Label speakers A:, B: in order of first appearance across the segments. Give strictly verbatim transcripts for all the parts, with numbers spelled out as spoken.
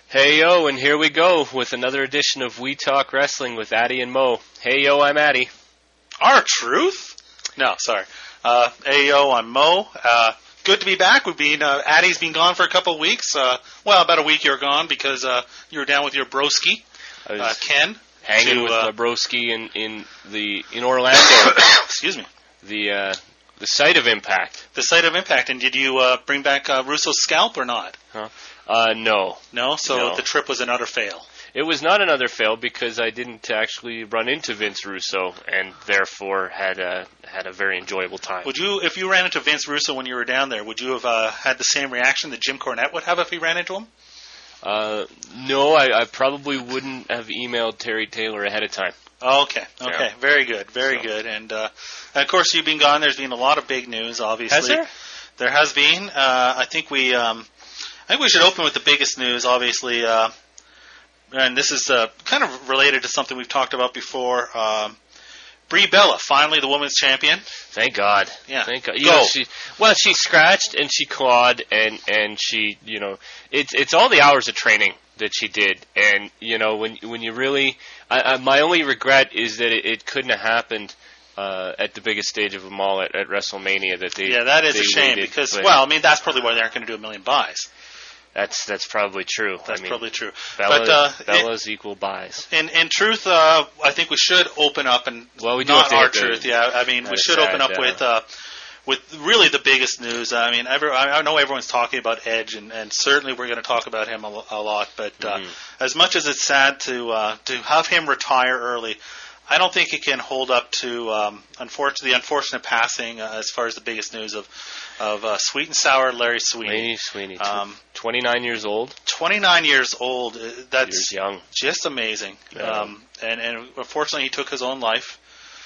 A: Hey yo, and here we go with another edition of We Talk Wrestling with Addy and Mo. Hey yo, I'm Addy.
B: R-Truth? No, sorry. Uh, hey yo, I'm Mo. Uh, good to be back. We've been uh, Addy's been gone for a couple of weeks. Uh, well, about a week you were gone because uh, you were down with your broski, uh, Ken.
A: Hanging
B: to,
A: with
B: uh,
A: my broski in, in the in Orlando.
B: Excuse me.
A: The uh, the site of Impact.
B: The site of Impact. And did you uh, bring back uh, Russo's scalp or not?
A: Huh? Uh, no.
B: No? So
A: No.
B: the trip was another fail.
A: It was not another fail because I didn't actually run into Vince Russo and therefore had a had a very enjoyable time.
B: Would you, if you ran into Vince Russo when you were down there, would you have uh, had the same reaction that Jim Cornette would have if he ran into him?
A: Uh, no, I, I probably wouldn't have emailed Terry Taylor ahead of time.
B: Okay, okay,
A: Yeah.
B: very good, very
A: So.
B: good. And, uh, and of course, you've been gone. There's been a lot of big news, obviously.
A: Has there?
B: There has been. Uh, I think we, um, I think we should open with the biggest news, obviously. Uh, and this is uh, kind of related to something we've talked about before. Um, Brie Bella, finally the women's champion.
A: Thank God.
B: Yeah.
A: Thank God. You
B: Go.
A: know, she, well, she scratched and she clawed and, and she, you know, it's it's all the hours of training that she did. And, you know, when when you really, I, I, my only regret is that it, it couldn't have happened uh, at the biggest stage of them all at, at WrestleMania. That they
B: Yeah, that is
A: they
B: a shame
A: waited,
B: because,
A: but
B: well, I mean, that's probably why they aren't going to do a million buys.
A: that's that's probably true.
B: That's
A: I mean,
B: probably true.
A: Bella,
B: but uh,
A: Bella's equal buys.
B: in in truth, uh, I think we should open up and
A: Well, we do
B: not
A: have to
B: our
A: hit the-
B: truth. Yeah, I mean, we
A: That's
B: should open
A: sad,
B: up
A: yeah.
B: with uh, with really the biggest news. I mean, every, I I know everyone's talking about Edge, and, and certainly we're going to talk about him a, lo- a lot. But uh,
A: Mhm.
B: as much as it's sad to uh, to have him retire early, I don't think it can hold up to um, unfortunately the unfortunate passing uh, as far as the biggest news of of uh, Sweet and Sour Larry Sweeney.
A: Laney Sweeney, tw-
B: Um,
A: twenty-nine years old.
B: twenty-nine years old. uh, That's
A: Years young.
B: just amazing.
A: Yeah.
B: Um, and, and unfortunately, he took his own life.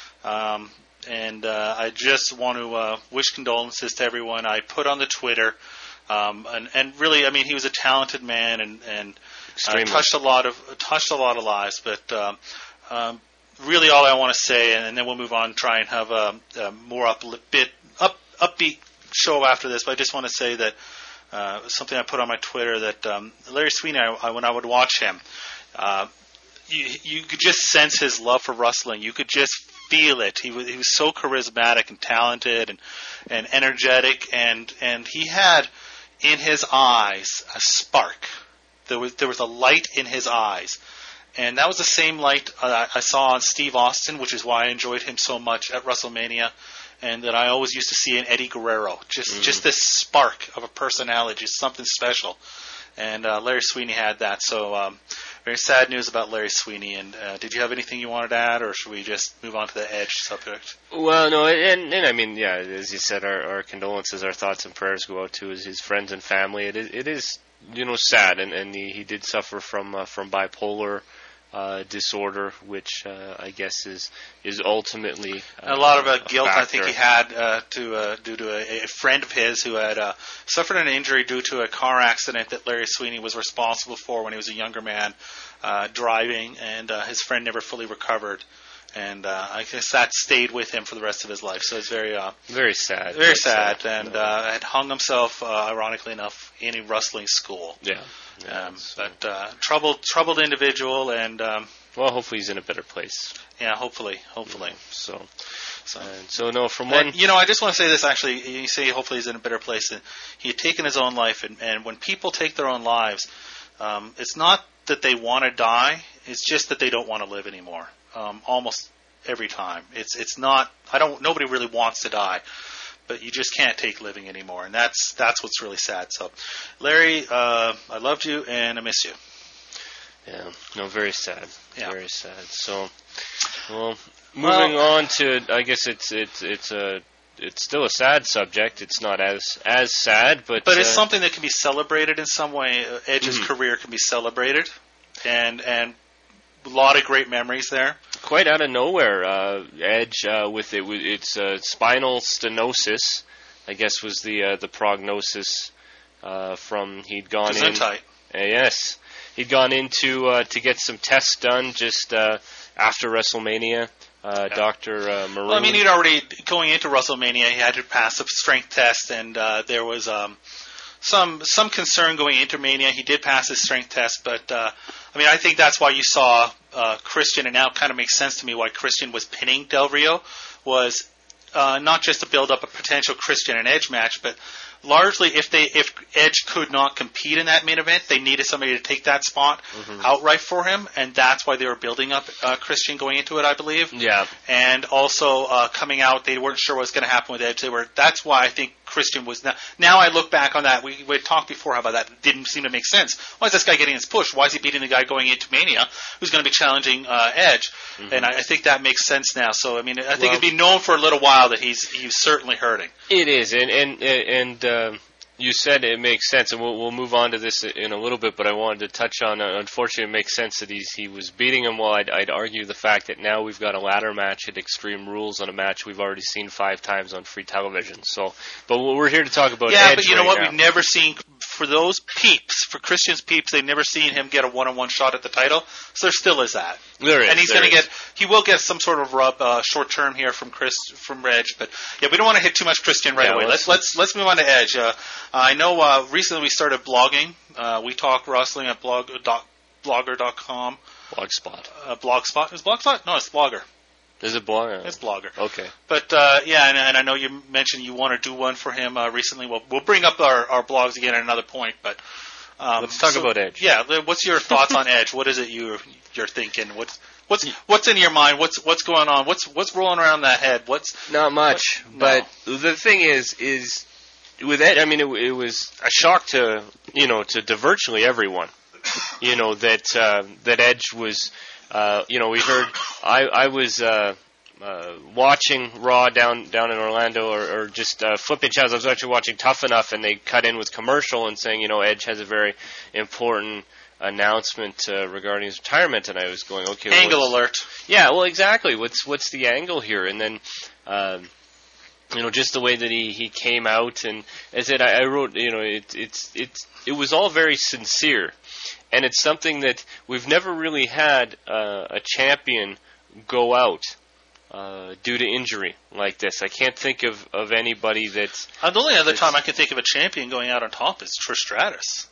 B: Um, and uh, I just want to uh, wish condolences to everyone. I put on the Twitter, um, and, and really, I mean, he was a talented man and, and uh,
A: Extremely.
B: touched a lot of touched a lot of lives. But um, um, really, all I want to say, and, and then we'll move on, and try and have a, a more up bit up upbeat show after this. But I just want to say that. Uh, something I put on my Twitter that um, Larry Sweeney, I, I, when I would watch him, uh, you, you could just sense his love for wrestling. You could just feel it. He was he was so charismatic and talented and and energetic, and and he had in his eyes a spark. There was there was a light in his eyes, and that was the same light uh, I saw on Steve Austin, which is why I enjoyed him so much at WrestleMania. And that I always used to see in Eddie Guerrero, just
A: Mm.
B: just this spark of a personality, just something special. And uh, Larry Sweeney had that. So um, very sad news about Larry Sweeney. And uh, did you have anything you wanted to add, or should we just move on to the Edge subject?
A: Well, no, and, and I mean, yeah, as you said, our, our condolences, our thoughts and prayers go out to his, his friends and family. It is, it is, you know, sad, and, and he, he did suffer from uh, from bipolar uh, disorder, which uh, I guess is is ultimately uh,
B: a lot of uh,
A: a
B: guilt I think
A: factor.
B: he had uh, to uh, due to a, a friend of his who had uh, suffered an injury due to a car accident that Larry Sweeney was responsible for when he was a younger man uh, driving, and uh, his friend never fully recovered. And uh, I guess that stayed with him for the rest of his life. So it's very, uh,
A: Very sad.
B: very
A: but,
B: sad.
A: uh,
B: And
A: no.
B: uh, had hung himself, uh, ironically enough, in a wrestling school.
A: yeah. yeah
B: Um,
A: so-
B: but uh, troubled, troubled individual, and um,
A: well, hopefully he's in a better place.
B: yeah, hopefully, hopefully.
A: So,
B: So.
A: and so no, from
B: And,
A: one.
B: you know, I just want to say this. Actually, you say hopefully he's in a better place. And he had taken his own life, and, and when people take their own lives, um, it's not that they want to die; it's just that they don't want to live anymore. Um, almost every time, it's it's not. I don't. Nobody really wants to die, but you just can't take living anymore, and that's that's what's really sad. So, Larry, uh, I loved you, and I miss you.
A: Yeah, no, very sad.
B: Yeah.
A: Very sad. So, well, moving
B: Well-
A: on to, I guess it's it's it's a it's still a sad subject. It's not as as sad, but
B: But it's
A: uh,
B: something that can be celebrated in some way. Uh, Edge's
A: Mhm.
B: career can be celebrated, and and a lot of great memories there.
A: quite out of nowhere. Uh, Edge uh, with it, with it's uh, spinal stenosis. I guess was the uh, the prognosis uh, from he'd gone in.
B: Gesundheit.
A: Uh, yes, he'd gone in to uh, to get some tests done just uh, after WrestleMania. Uh,
B: Yeah.
A: Doctor Uh, Maroon.
B: Well, I mean, he'd already going into WrestleMania, he had to pass a strength test, and uh, there was um, some some concern going into Mania. He did pass his strength test, but uh, I mean, I think that's why you saw uh, Christian, and now it kind of makes sense to me why Christian was pinning Del Rio, was uh, not just to build up a potential Christian and Edge match, but largely if they if Edge could not compete in that main event, they needed somebody to take that spot mm-hmm. outright for him, and that's why they were building up uh, Christian going into it, I believe.
A: Yeah.
B: And also uh, coming out, they weren't sure what was going to happen with Edge. They were. That's why I think Christian was now. Now I look back on that. We we talked before about that. It didn't seem to make sense. Why is this guy getting his push? Why is he beating the guy going into Mania who's going to be challenging uh, Edge? Mm-hmm. And I, I think that makes sense now. So I mean, I think well, it'd be known for a little while that he's he's certainly hurting.
A: It is, and and and. Uh, You said it makes sense, and we'll, we'll move on to this in a little bit, but I wanted to touch on, uh, unfortunately, it makes sense that he's, he was beating him. Well, I'd, I'd argue the fact that now we've got a ladder match at Extreme Rules on a match we've already seen five times on free television. So, but we're here to talk about
B: Yeah,
A: Edge
B: but you know
A: right
B: what?
A: now.
B: We've never seen, for those peeps, for Christian's peeps, they've never seen him get a one-on-one shot at the title, so there still is that.
A: There is.
B: And he's
A: going
B: to get, he will get some sort of rub uh, short-term here from Chris, from Reg, but yeah, we don't want to hit too much Christian right
A: yeah,
B: away. Let's, let's, let's move on to Edge. Uh, I know, uh, recently we started blogging. Uh, we talk wrestling at blog, doc, blogger dot com.
A: Blogspot.
B: Uh, Blogspot. Is Blogspot? No, it's Blogger.
A: Is it Blogger?
B: It's Blogger.
A: Okay.
B: But, uh, yeah, and, and I know you mentioned you want to do one for him uh, recently. We'll, we'll bring up our, our blogs again at another point, but... Um,
A: Let's talk
B: so,
A: about Edge.
B: Yeah, what's your thoughts on Edge? What is it you're, you're thinking? What's what's what's in your mind? What's what's going on? What's what's rolling around that head? What's
A: Not much,
B: what,
A: but
B: no.
A: the thing is, is with Edge, I mean, it, it was a shock to, you know, to, to virtually everyone, you know, that uh, that Edge was, uh, you know, we heard, I, I was uh, uh, watching Raw down down in Orlando, or, or just uh, flipping channels. I was actually watching Tough Enough, and they cut in with commercial and saying, you know, Edge has a very important announcement uh, regarding his retirement, and I was going, okay,
B: angle alert.
A: Yeah, well, exactly. What's what's the angle here? And then, um, you know, just the way that he, he came out, and as I said, I, I wrote, you know, it, it's it's it was all very sincere, and it's something that we've never really had uh, a champion go out uh, due to injury like this. I can't think of, of anybody that's...
B: Uh, the only other time I can think of a champion going out on top is Trish Stratus.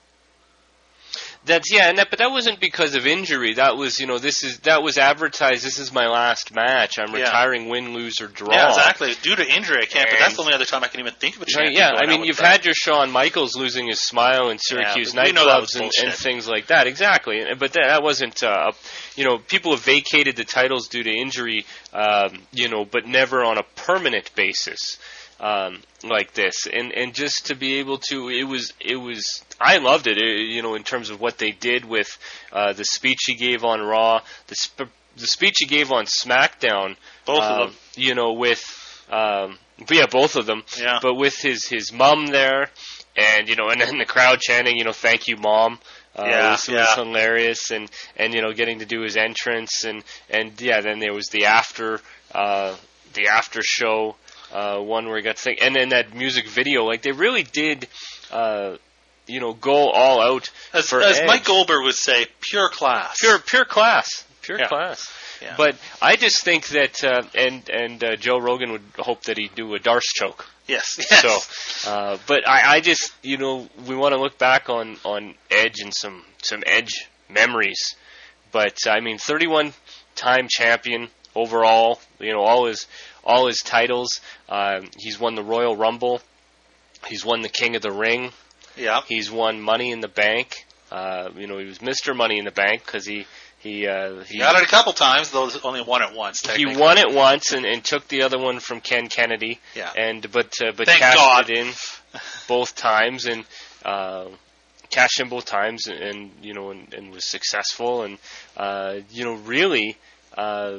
A: That's yeah, and that, but that wasn't because of injury. That was, you know, this is that was advertised. This is my last match. I'm
B: Yeah.
A: retiring, win, lose, or draw.
B: Yeah, exactly. Due to injury, I can't.
A: And-
B: but that's the only other time I can even think of a champion.
A: Right, yeah,
B: going
A: I
B: out
A: mean,
B: with
A: you've
B: that.
A: had your Shawn Michaels losing his smile in Syracuse
B: Yeah, we know that was
A: nightclubs and,
B: bullshit.
A: and things like that. Exactly, And- but that, that wasn't. Uh, you know, people have vacated the titles due to injury. Um, you know, but never on a permanent basis. Um, like this, and and just to be able to, it was it was I loved it, it you know, in terms of what they did with uh, the speech he gave on Raw, the sp- the speech he gave on SmackDown,
B: Both
A: um,
B: of them.
A: you know, with um, but yeah, both of them,
B: Yeah.
A: but with his his mom there, and you know, and then the crowd chanting, you know, thank you, mom. Uh,
B: Yeah,
A: this was
B: yeah.
A: hilarious, and, and you know, getting to do his entrance, and, and yeah, then there was the after uh, the after show. Uh, one where he got to think, and then that music video, like they really did, uh, you know, go all out
B: As,
A: for
B: as
A: Edge.
B: Mike Goldberg would say, pure class.
A: pure, pure class, pure
B: Yeah.
A: class.
B: Yeah.
A: But I just think that, uh, and and uh, Joe Rogan would hope that he'd do a Darce choke.
B: Yes. yes.
A: So, uh, but I, I just, you know, we want to look back on, on Edge and some some Edge memories. But I mean, thirty-one time champion overall. You know, all his all his titles. Um, he's won the Royal Rumble. He's won the King of the Ring.
B: Yeah.
A: He's won Money in the Bank. Uh, you know, he was Mister Money in the Bank because he he uh,
B: He got it a couple times, though only won it once.
A: he
B: technically.
A: won it once and, and took the other one from Ken Kennedy.
B: Yeah.
A: And but uh, but
B: Thank
A: cashed
B: God.
A: it in both times and uh, cashed in both times and, and you know and, and was successful and uh, you know really uh,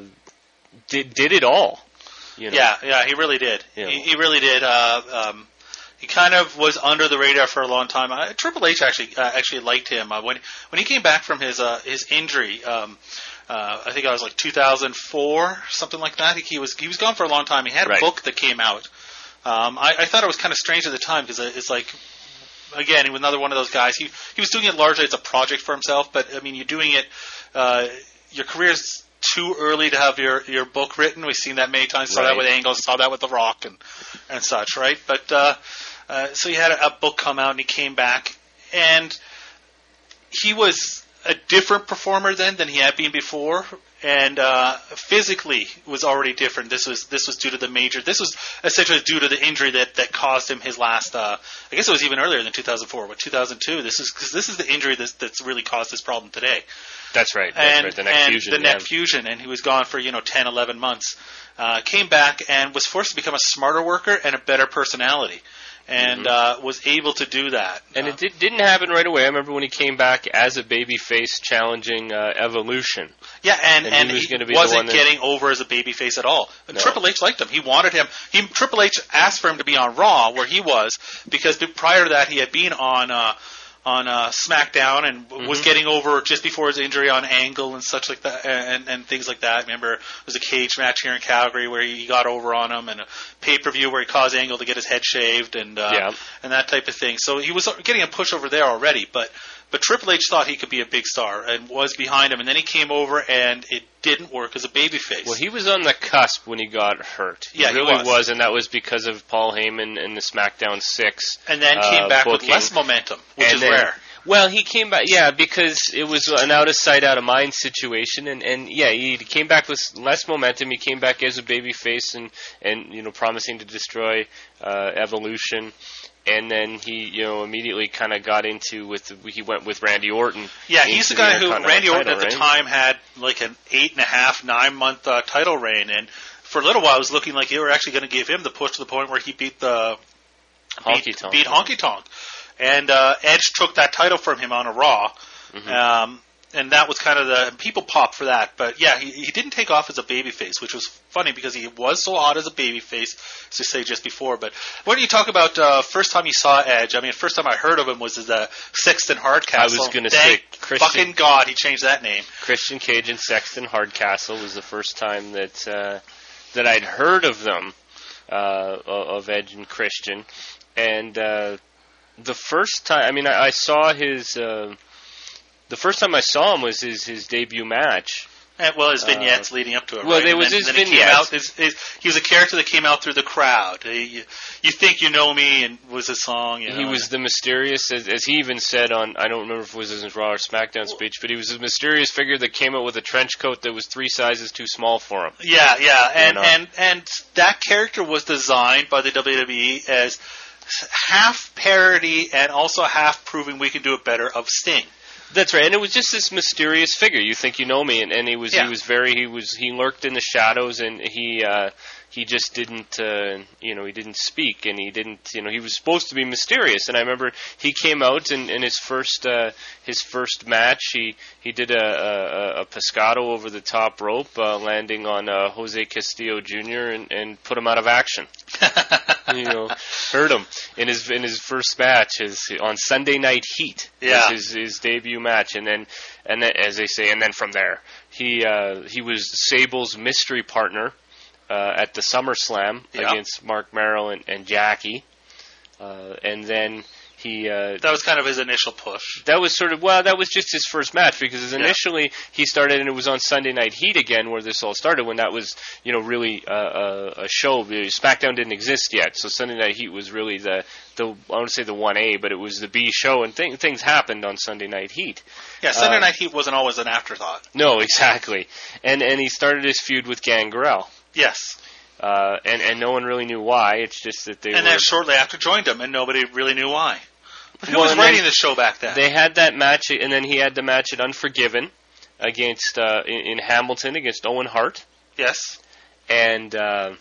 A: did did it all. You know?
B: Yeah, yeah, he really did.
A: You know.
B: He, he really did. Uh, um, he kind of was under the radar for a long time. Uh, Triple H actually uh, actually liked him uh, when when he came back from his uh, his injury. Um, uh, I think I was like two thousand four, something like that. He, he was he was gone for a long time. He had a
A: Right.
B: book that came out. Um, I, I thought it was kind of strange at the time because it's like, again, he was another one of those guys. He he was doing it largely as a project for himself, but I mean, you're doing it. Uh, your career's too early to have your, your book written. We've seen that many times. Saw
A: Right.
B: that with Angle, saw that with The Rock, and and such, right? But uh, uh, so he had a, a book come out, and he came back, and he was a different performer then than he had been before, and uh, physically was already different. This was this was due to the major. This was essentially due to the injury that, that caused him his last. Uh, I guess it was even earlier than two thousand four, but two thousand two. This is because this is the injury that's, that's really caused this problem today.
A: That's right. That's
B: and,
A: right. The neck
B: and
A: fusion.
B: The
A: yeah.
B: neck fusion, and he was gone for you know ten, eleven months. Uh, came back and was forced to become a smarter worker and a better personality. And
A: mm-hmm.
B: uh, was able to do that.
A: And
B: uh,
A: it did, didn't happen right away. I remember when he came back as a babyface challenging uh, Evolution.
B: Yeah, and,
A: and,
B: and
A: he, was
B: he
A: be
B: wasn't
A: that,
B: getting over as a babyface at all.
A: No.
B: Triple H liked him. He wanted him. He Triple H asked for him to be on Raw, where he was, because prior to that he had been on uh, on uh, SmackDown and mm-hmm. was getting over just before his injury on Angle and such like that, and, and things like that. Remember, there was a cage match here in Calgary where he got over on him, and a pay-per-view where he caused Angle to get his head shaved, and uh,
A: yeah.
B: and that type of thing. So he was getting a push over there already, but but Triple H thought he could be a big star and was behind him, and then he came over and it didn't work as a babyface.
A: Well, he was on the cusp when he got hurt. He
B: yeah,
A: really
B: he was.
A: was, and that was because of Paul Heyman and the SmackDown six.
B: And then
A: uh,
B: came back
A: booking.
B: with less momentum, which
A: and
B: is
A: then,
B: rare.
A: Well, he came back, yeah, because it was an out of sight, out of mind situation, and, and yeah, he came back with less momentum. He came back as a babyface, and and you know, promising to destroy uh, Evolution. And then he, you know, immediately kind of got into with he went with Randy Orton.
B: Yeah, he's the guy who Randy Orton
A: title,
B: at the
A: right?
B: time had like an eight and a half, nine month uh, title reign, and for a little while it was looking like they were actually going to give him the push to the point where he beat the
A: Honky
B: beat,
A: Tonk.
B: beat Honky Tonk, and uh, Edge took that title from him on a Raw.
A: Mm-hmm.
B: Um, And that was kind of the people popped for that, but yeah, he, he didn't take off as a babyface, which was funny because he was so hot as a babyface, as I say just before. But when you talk about uh, first time you saw Edge, I mean, first time I heard of him was the Sexton Hardcastle.
A: I was going to say, Christian,
B: fucking God, he changed that name.
A: Christian Cage and Sexton Hardcastle was the first time that uh, that I'd heard of them, uh, of Edge and Christian, and uh, the first time, I mean, I, I saw his. Uh, The first time I saw him was his, his debut match.
B: And, well, his vignettes uh, leading up to it.
A: Well,
B: right?
A: there was
B: then,
A: his
B: then
A: vignettes.
B: He, came out, his, his, he was a character that came out through the crowd. He, you, you think you know me, and was a song. You know,
A: he was the mysterious, as, as he even said on, I don't remember if it was his Raw or SmackDown speech, but he was a mysterious figure that came out with a trench coat that was three sizes too small for him.
B: Yeah, yeah, and
A: you know?
B: and and that character was designed by the W W E as half parody and also half proving we can do it better of Sting.
A: That's right, and it was just this mysterious figure. You think you know me, and, and he was
B: yeah.
A: he was very he was he lurked in the shadows, and he uh, he just didn't uh, you know he didn't speak, and he didn't you know he was supposed to be mysterious. And I remember he came out in, in his first uh, his first match. He he did a, a, a pescado over the top rope, uh, landing on uh, Jose Castillo Junior and, and put him out of action. you know, hurt him in his in his first match his, on Sunday Night Heat.
B: Yeah,
A: was his, his debut match, and then and then as they say, and then from there he uh, he was Sable's mystery partner uh, at the SummerSlam
B: yeah.
A: against Mark Merrill and, and Jackie, uh, and then. He, uh,
B: that was kind of his initial push.
A: That was sort of, well, that was just his first match because initially yeah. he started, and it was on Sunday Night Heat again where this all started when that was, you know, really uh, a, a show. SmackDown didn't exist yet, so Sunday Night Heat was really the, the I want to say the one A, but it was the B show, and th- things happened on Sunday Night Heat.
B: Yeah, Sunday
A: uh,
B: Night Heat wasn't always an afterthought.
A: No, exactly. And and he started his feud with Gangrel.
B: Yes.
A: Uh, and, and no one really knew why. It's just that they
B: and
A: were...
B: then shortly after joined him, and nobody really knew why. Who
A: well,
B: was writing the show back then?
A: They had that match, and then he had the match at Unforgiven against uh, in, in Hamilton against Owen Hart.
B: Yes.
A: And, uh,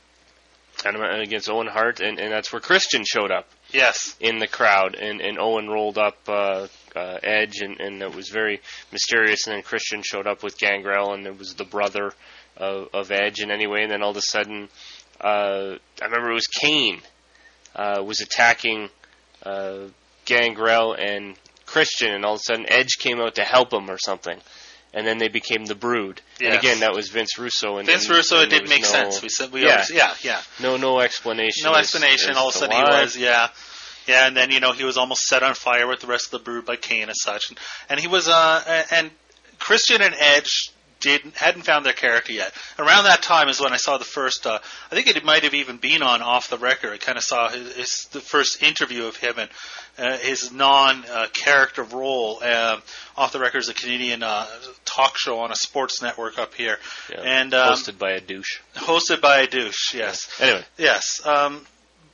A: and against Owen Hart, and, and that's where Christian showed up.
B: Yes.
A: In the crowd, and, and Owen rolled up uh, uh, Edge, and, and it was very mysterious, and then Christian showed up with Gangrel, and it was the brother of, of Edge, and anyway, and then all of a sudden, uh, I remember it was Kane uh, was attacking uh, Gangrel and Christian, and all of a sudden Edge came out to help him or something, and then they became the Brood.
B: Yes.
A: And again, that was Vince Russo. And
B: Vince
A: and,
B: Russo,
A: and
B: it did make
A: no,
B: sense. We said we
A: yeah.
B: always, yeah, yeah.
A: No, no explanation.
B: No
A: as,
B: explanation.
A: as
B: all of a sudden
A: why.
B: he was, yeah, yeah, and then you know he was almost set on fire with the rest of the Brood by Kane and such, and, and he was, uh, and Christian and Edge didn't hadn't found their character yet. Around that time is when I saw the first. Uh, I think it might have even been on Off the Record. I kind of saw his, his the first interview of him and uh, his non-character uh, role. Uh, Off the Record is a Canadian uh, talk show on a sports network up here,
A: yeah,
B: and um,
A: hosted by a douche.
B: Hosted by a douche. Yes.
A: Anyway.
B: Yes. Um,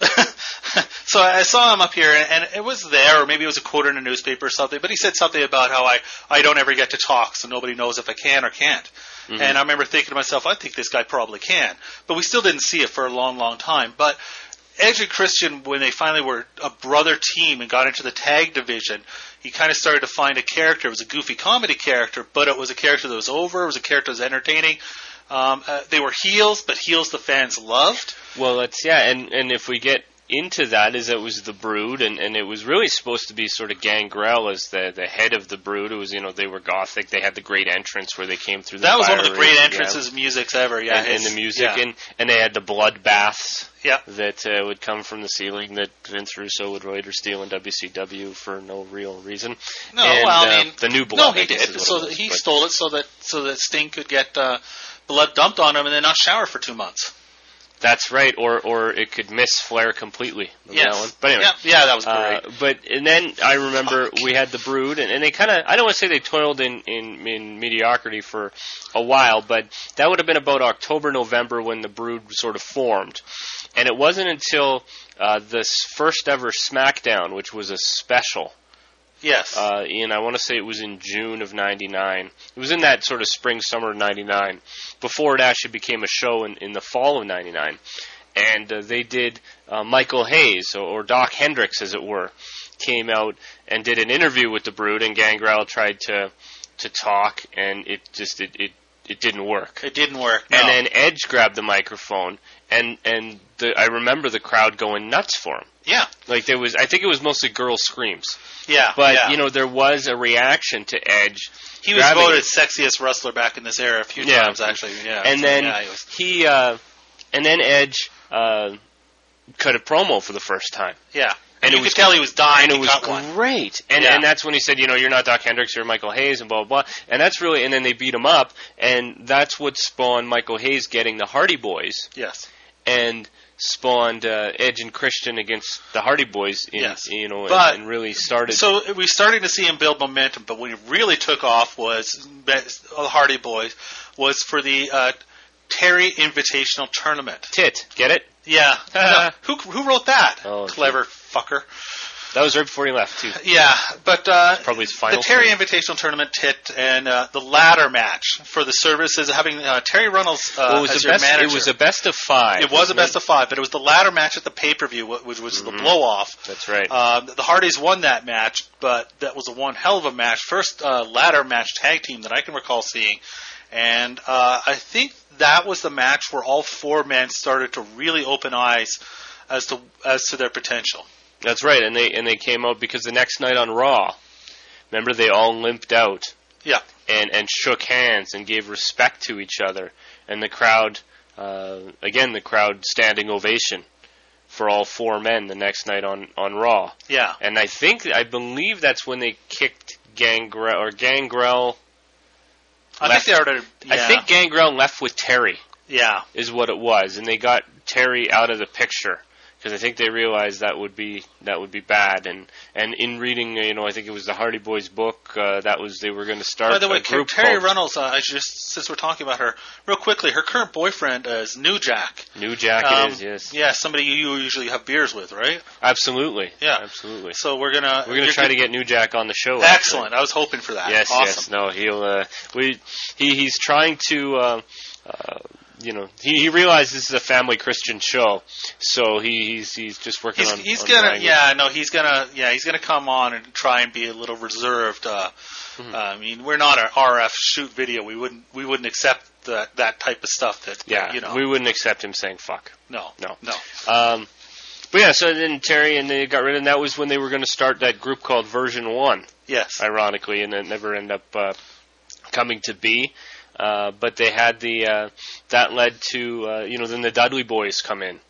B: so I saw him up here, and it was there, or maybe it was a quote in a newspaper or something, but he said something about how I, I don't ever get to talk, so nobody knows if I can or can't. Mm-hmm. And I remember thinking to myself, I think this guy probably can. But we still didn't see it for a long, long time. But Edge and Christian, when they finally were a brother team and got into the tag division, he kind of started to find a character. It was a goofy comedy character, but it was a character that was over. It was a character that was entertaining. Um, uh, they were heels, but heels the fans loved.
A: Well, that's yeah, and and if we get into that, is it was the Brood, and, and it was really supposed to be sort of Gangrel as the the head of the Brood. It was, you know, they were gothic. They had the great entrance where they came through. The
B: that was
A: fire
B: one of the great
A: ring,
B: entrances,
A: yeah.
B: musics ever. Yeah,
A: and, and the music,
B: yeah.
A: and and they had the blood baths.
B: Yeah.
A: That uh, would come from the ceiling that Vince Russo would later steal in W C W for no real reason.
B: No,
A: and,
B: well, I mean,
A: uh, the new blood.
B: No, he
A: I guess
B: did.
A: is what
B: So
A: it was,
B: he
A: but-
B: stole it so that so that Sting could get uh, blood dumped on him and then not shower for two months.
A: That's right, or or it could miss Flair completely.
B: Yes.
A: That one. But anyway,
B: yeah, yeah, that was great.
A: Uh, but and then I remember we had the Brood, and, and they kind of, I don't want to say they toiled in, in, in mediocrity for a while, but that would have been about October, November when the Brood sort of formed. And it wasn't until uh, this first ever SmackDown, which was a special,
B: Yes.
A: uh, in, I want to say it was in June of ninety-nine. It was in that sort of spring, summer of ninety-nine, before it actually became a show in, in the fall of ninety-nine. And uh, they did, uh, Michael Hayes, or, or Doc Hendricks, as it were, came out and did an interview with the Brood, and Gangrel tried to to talk, and it just, it, it, it didn't work.
B: It didn't work. No.
A: And then Edge grabbed the microphone, and, and the, I remember the crowd going nuts for him.
B: Yeah.
A: Like there was, I think it was mostly girl screams.
B: Yeah.
A: But,
B: yeah.
A: you know, there was a reaction to Edge.
B: He was
A: grabbing
B: voted
A: it.
B: sexiest wrestler back in this era a few
A: Yeah.
B: times, actually. Yeah.
A: And
B: So,
A: then
B: yeah, he, was,
A: he, uh, and then Edge uh, cut a promo for the first time.
B: yeah.
A: And
B: And you
A: it was-
B: could tell he was dying.
A: And it
B: he
A: was
B: cut one.
A: great. And
B: Yeah.
A: and that's when he said, you know, you're not Doc Hendricks, you're Michael Hayes, and blah, blah, blah. And that's really, and then they beat him up, and that's what spawned Michael Hayes getting the Hardy Boys,
B: Yes.
A: and spawned uh, Edge and Christian against the Hardy Boys, in,
B: Yes.
A: you know,
B: But-
A: and, and really started.
B: So we're starting to see him build momentum, but when he really took off was the Hardy Boys was for the uh, Terry Invitational Tournament.
A: Tit, get it?
B: Yeah. No, who who wrote that?
A: Oh,
B: Clever fucker.
A: That was right before he left, too.
B: Yeah, but uh,
A: Probably his final
B: the Terry
A: thing.
B: Invitational Tournament tit and uh, the ladder match for the services having uh, Terry Reynolds uh,
A: Well, it was
B: as
A: the
B: your
A: best.
B: manager.
A: It was a best of five.
B: It was a
A: wasn't
B: best of five, but it was the ladder match at the pay-per-view, which was
A: Mhm.
B: the blow-off.
A: That's right.
B: Um, the Hardys won that match, but that was a one hell of a match. First uh, ladder match tag team that I can recall seeing. And uh, I think that was the match where all four men started to really open eyes as to as to their potential.
A: That's right, and they and they came out because the next night on Raw, remember they all limped out.
B: Yeah.
A: And and shook hands and gave respect to each other, and the crowd, uh, again the crowd standing ovation for all four men the next night on, on Raw.
B: Yeah.
A: And I think I believe that's when they kicked Gangrel or Gangrel.
B: I
A: left,
B: think they already. Yeah.
A: I think Gangrel left with Terry.
B: Yeah.
A: Is what it was, and they got Terry out of the picture because I think they realized that would be that would be bad. And and in reading, you know, I think it was the Hardy Boys book uh, that was they were going to start.
B: By the way,
A: a group
B: Terry
A: called
B: Reynolds. Uh, I just since we're talking about her, real quickly, her current boyfriend uh, is New Jack.
A: New Jack.
B: Um,
A: it is, yes,
B: Yeah, somebody you usually have beers with, right?
A: absolutely,
B: Yeah.
A: absolutely.
B: So we're gonna
A: We're going to try to get New Jack on the show.
B: Excellent.
A: actually.
B: I was hoping for that.
A: Yes,
B: awesome.
A: yes. No, he'll. Uh, we he he's trying to. Uh, uh, you know, he, he realized this is a family Christian show, so he, he's he's just working
B: He's,
A: on.
B: he's
A: on
B: gonna,
A: language.
B: yeah, no, he's gonna, yeah, he's gonna come on and try and be a little reserved. Uh,
A: Mhm.
B: uh, I mean, we're not an R F shoot video. We wouldn't, we wouldn't accept that that type of stuff. That,
A: Yeah,
B: that, you know,
A: we wouldn't accept him saying fuck.
B: no,
A: No.
B: no.
A: Um, but yeah, so then Terry and they got rid of, and that was when they were going to start that group called Version One,
B: Yes,
A: ironically, and it never ended up uh, coming to be. Uh, but they had the uh, that led to uh, you know then the Dudley Boys come in,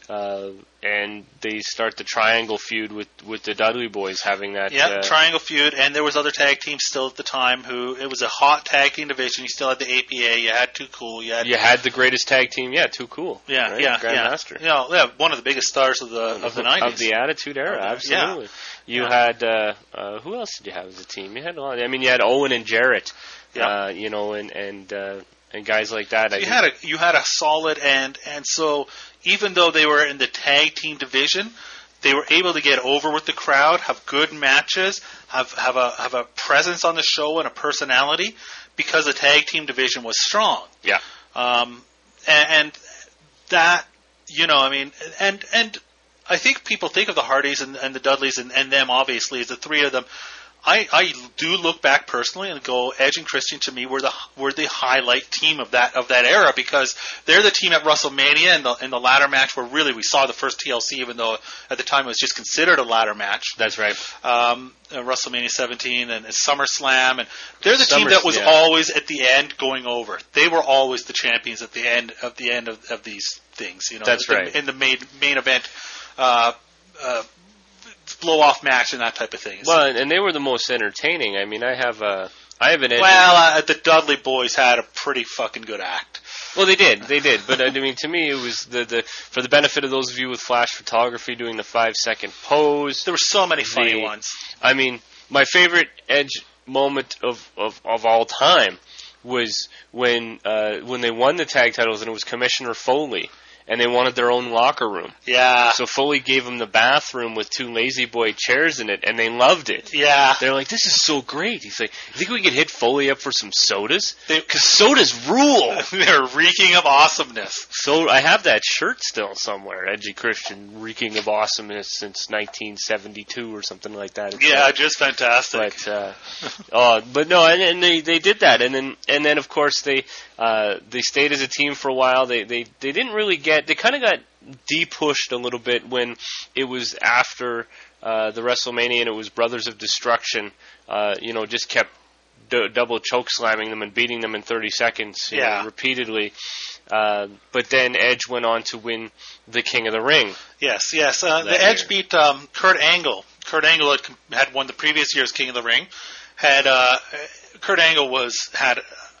A: Uh, and they start the triangle feud with, with the Dudley Boys having that.
B: Yeah,
A: uh,
B: triangle feud, and there was other tag teams still at the time who it was a hot tag team division. You still had the A P A, you had Too Cool, you had
A: you had the greatest tag team, yeah, Too Cool.
B: Yeah,
A: right?
B: yeah,
A: Grandmaster.
B: yeah. You know, yeah, one of the biggest stars of the of the nineties
A: of the Attitude Era,
B: Uh,
A: absolutely.
B: yeah.
A: You
B: Yeah.
A: had uh, uh, who else did you have as a team? You had a lot. I mean, you had Owen and Jarrett,
B: Yeah.
A: uh, you know, and and uh, and guys like that. I
B: You
A: think-
B: had a you had a solid and and so even though they were in the tag team division, they were able to get over with the crowd, have good matches, have have a have a presence on the show and a personality because the tag team division was strong.
A: Yeah.
B: Um, and, and that you know, I mean, and and I think people think of the Hardys and, and the Dudleys and, and them obviously as the three of them. I, I do look back personally and go, Edge and Christian to me were the were the highlight team of that of that era because they're the team at WrestleMania and the in the ladder match where really we saw the first T L C, even though at the time it was just considered a ladder match.
A: That's right.
B: Um, uh, WrestleMania seventeen and, and SummerSlam, and they're the team
A: Summers-
B: that was
A: yeah.
B: always at the end going over. They were always the champions at the end of the end of, of these things. You know,
A: That's
B: the,
A: right.
B: In the main main event. Uh, uh, blow off match and that type of thing.
A: Well, and they were the most entertaining. I mean, I have a, I have an.
B: Well, uh, the Dudley Boys had a pretty fucking good act.
A: Well, they did, they did. But I mean, to me, it was the the for the benefit of those of you with flash photography doing the five second pose.
B: There were so many funny
A: The-
B: ones.
A: I mean, my favorite Edge moment of of, of all time was when uh, when they won the tag titles and it was Commissioner Foley. And they wanted their own locker room.
B: Yeah.
A: So Foley gave them the bathroom with two Lazy Boy chairs in it, and they loved it.
B: Yeah.
A: They're like, this is so great. He's like, you think we could hit Foley up for some sodas?
B: They-
A: Because sodas rule.
B: They're reeking of awesomeness.
A: So I have that shirt still somewhere, Edgy Christian, reeking of awesomeness since nineteen seventy-two or something like that. It's
B: Yeah,
A: like-
B: just fantastic.
A: but uh, uh, but no, and, and they, they did that, and then and then of course they uh, they stayed as a team for a while. They they, they didn't really get they kind of got de-pushed a little bit when it was after uh, the WrestleMania and it was Brothers of Destruction. Uh, you know, just kept d- double choke slamming them and beating them in thirty seconds, you
B: Yeah.
A: know, repeatedly. Uh, but then Edge went on to win the King of the Ring.
B: Yes, yes. Uh,
A: That
B: the Edge
A: year.
B: beat um, Kurt Angle. Kurt Angle had, had won the previous year's King of the Ring. Had uh, Kurt Angle was had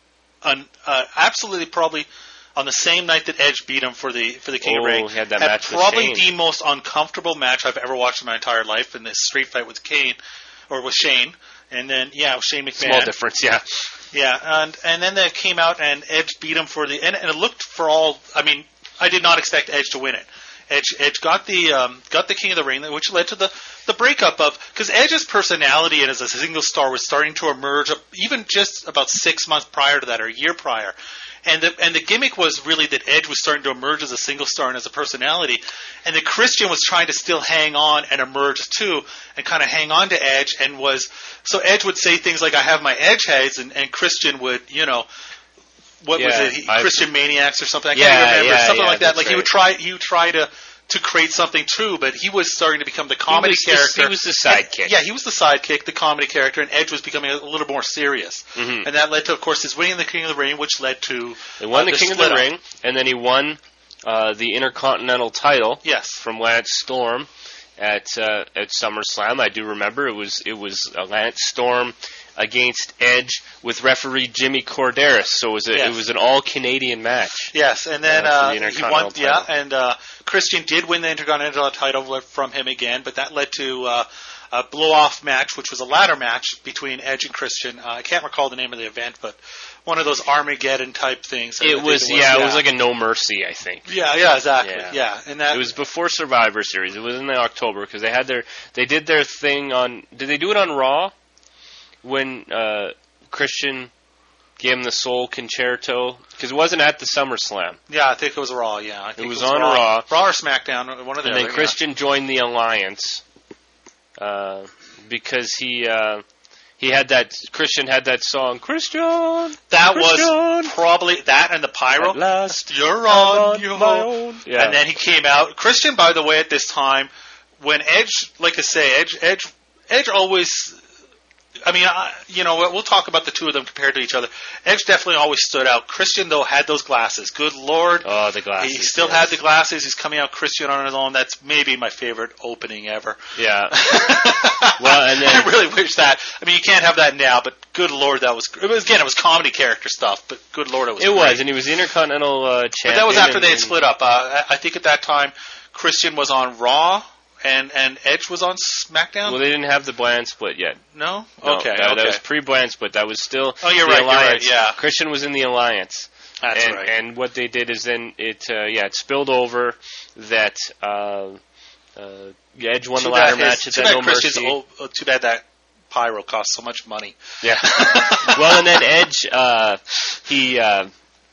B: an uh, absolutely probably on the same night that Edge beat him for the for the King
A: Oh,
B: of the Ring.
A: he had that match with
B: probably
A: Shane.
B: the most uncomfortable match I've ever watched in my entire life in this street fight with Kane or with Shane. And then yeah, with Shane McMahon.
A: Small difference, yeah.
B: Yeah, and and then they came out and Edge beat him for the and, and it looked for all. I mean, I did not expect Edge to win it. Edge Edge got the um, got the King of the Ring, which led to the, the breakup of because Edge's personality and as a single star was starting to emerge, even just about six months prior to that or a year prior. And the and the gimmick was really that Edge was starting to emerge as a single star and as a personality, and that Christian was trying to still hang on and emerge too, and kind of hang on to Edge, and was so Edge would say things like "I have my Edge heads," and, and Christian would, you know, what was
A: Yeah,
B: it, he,
A: I've-
B: Christian Maniacs or something? I
A: Yeah,
B: can't remember
A: yeah,
B: something
A: yeah,
B: like that.
A: that's
B: Like he
A: right.
B: would try, he would try to. To create something too, but he was starting to become the comedy
A: was the-
B: character.
A: he was the sidekick.
B: And- yeah, he was the sidekick, the comedy character, and Edge was becoming a little more serious.
A: Mhm.
B: And that led to, of course, his winning the King of the Ring, which led to
A: He won
B: uh,
A: the King of the
B: split up.
A: Ring, and then he won uh, the Intercontinental title
B: Yes.
A: from Lance Storm at uh, at SummerSlam. I do remember it was it was uh, Lance Storm against Edge with referee Jimmy Corderas. So it was a,
B: Yes.
A: it was an all Canadian match.
B: Yes, and then
A: Yeah, for
B: uh,
A: the
B: he won.
A: Intercontinental
B: Yeah,
A: title.
B: and uh, Christian did win the Intercontinental title from him again, but that led to uh, a blow-off match, which was a ladder match between Edge and Christian. Uh, I can't recall the name of the event, but one of those Armageddon type things. I
A: It
B: think
A: was, yeah, it was like a No Mercy, I think.
B: yeah, yeah, exactly,
A: Yeah.
B: yeah, and that
A: It was before Survivor Series. It was in the October because they had their they did their thing on. Did they do it on Raw when uh, Christian gave him the Soul Concerto? Because it wasn't at the SummerSlam.
B: yeah, I think it was Raw. Yeah, I think
A: It was
B: it was
A: on
B: Raw,
A: Raw.
B: Raw or SmackDown, one of the
A: And then
B: other,
A: Christian joined the Alliance uh, because he uh, he had that Christian had that song Christian.
B: yeah. That
A: Christian,
B: was probably that and the Pyro.
A: at last
B: You're
A: I'm
B: on
A: on
B: your
A: my
B: own.
A: own. Yeah.
B: And then he came out. Christian, by the way, at this time, when Edge, like I say, Edge, Edge, Edge always I mean, I, you know, we'll talk about the two of them compared to each other. Edge definitely always stood out. Christian, though, had those glasses. Good Lord.
A: Oh, the glasses.
B: He still
A: yes.
B: had the glasses. He's coming out Christian on his own. That's maybe my favorite opening ever.
A: Yeah. Well, and then,
B: I really wish that. I mean, you can't have that now, but good Lord, that was, it was again, it was comedy character stuff, but good Lord, it was
A: It
B: great.
A: was, and he was the Intercontinental uh, champion.
B: But that was after
A: and,
B: they had
A: and,
B: split up. Uh, I think at that time, Christian was on Raw, and, and Edge was on SmackDown?
A: Well, they didn't have the brand split yet.
B: No?
A: No,
B: Okay,
A: that,
B: okay.
A: that was pre-brand split. That was still
B: Oh, you're
A: the
B: right, you're
A: Alliance.
B: right, yeah.
A: Christian was in the Alliance.
B: That's
A: and,
B: right.
A: And what they did is then it, uh, yeah, it spilled over that uh, uh, Edge won
B: Too
A: the ladder
B: bad
A: match
B: his-
A: at
B: too
A: that
B: bad
A: No
B: Christian's
A: Mercy.
B: old- oh, too bad that pyro cost so much money.
A: Yeah. Well, and then Edge, uh, he, uh,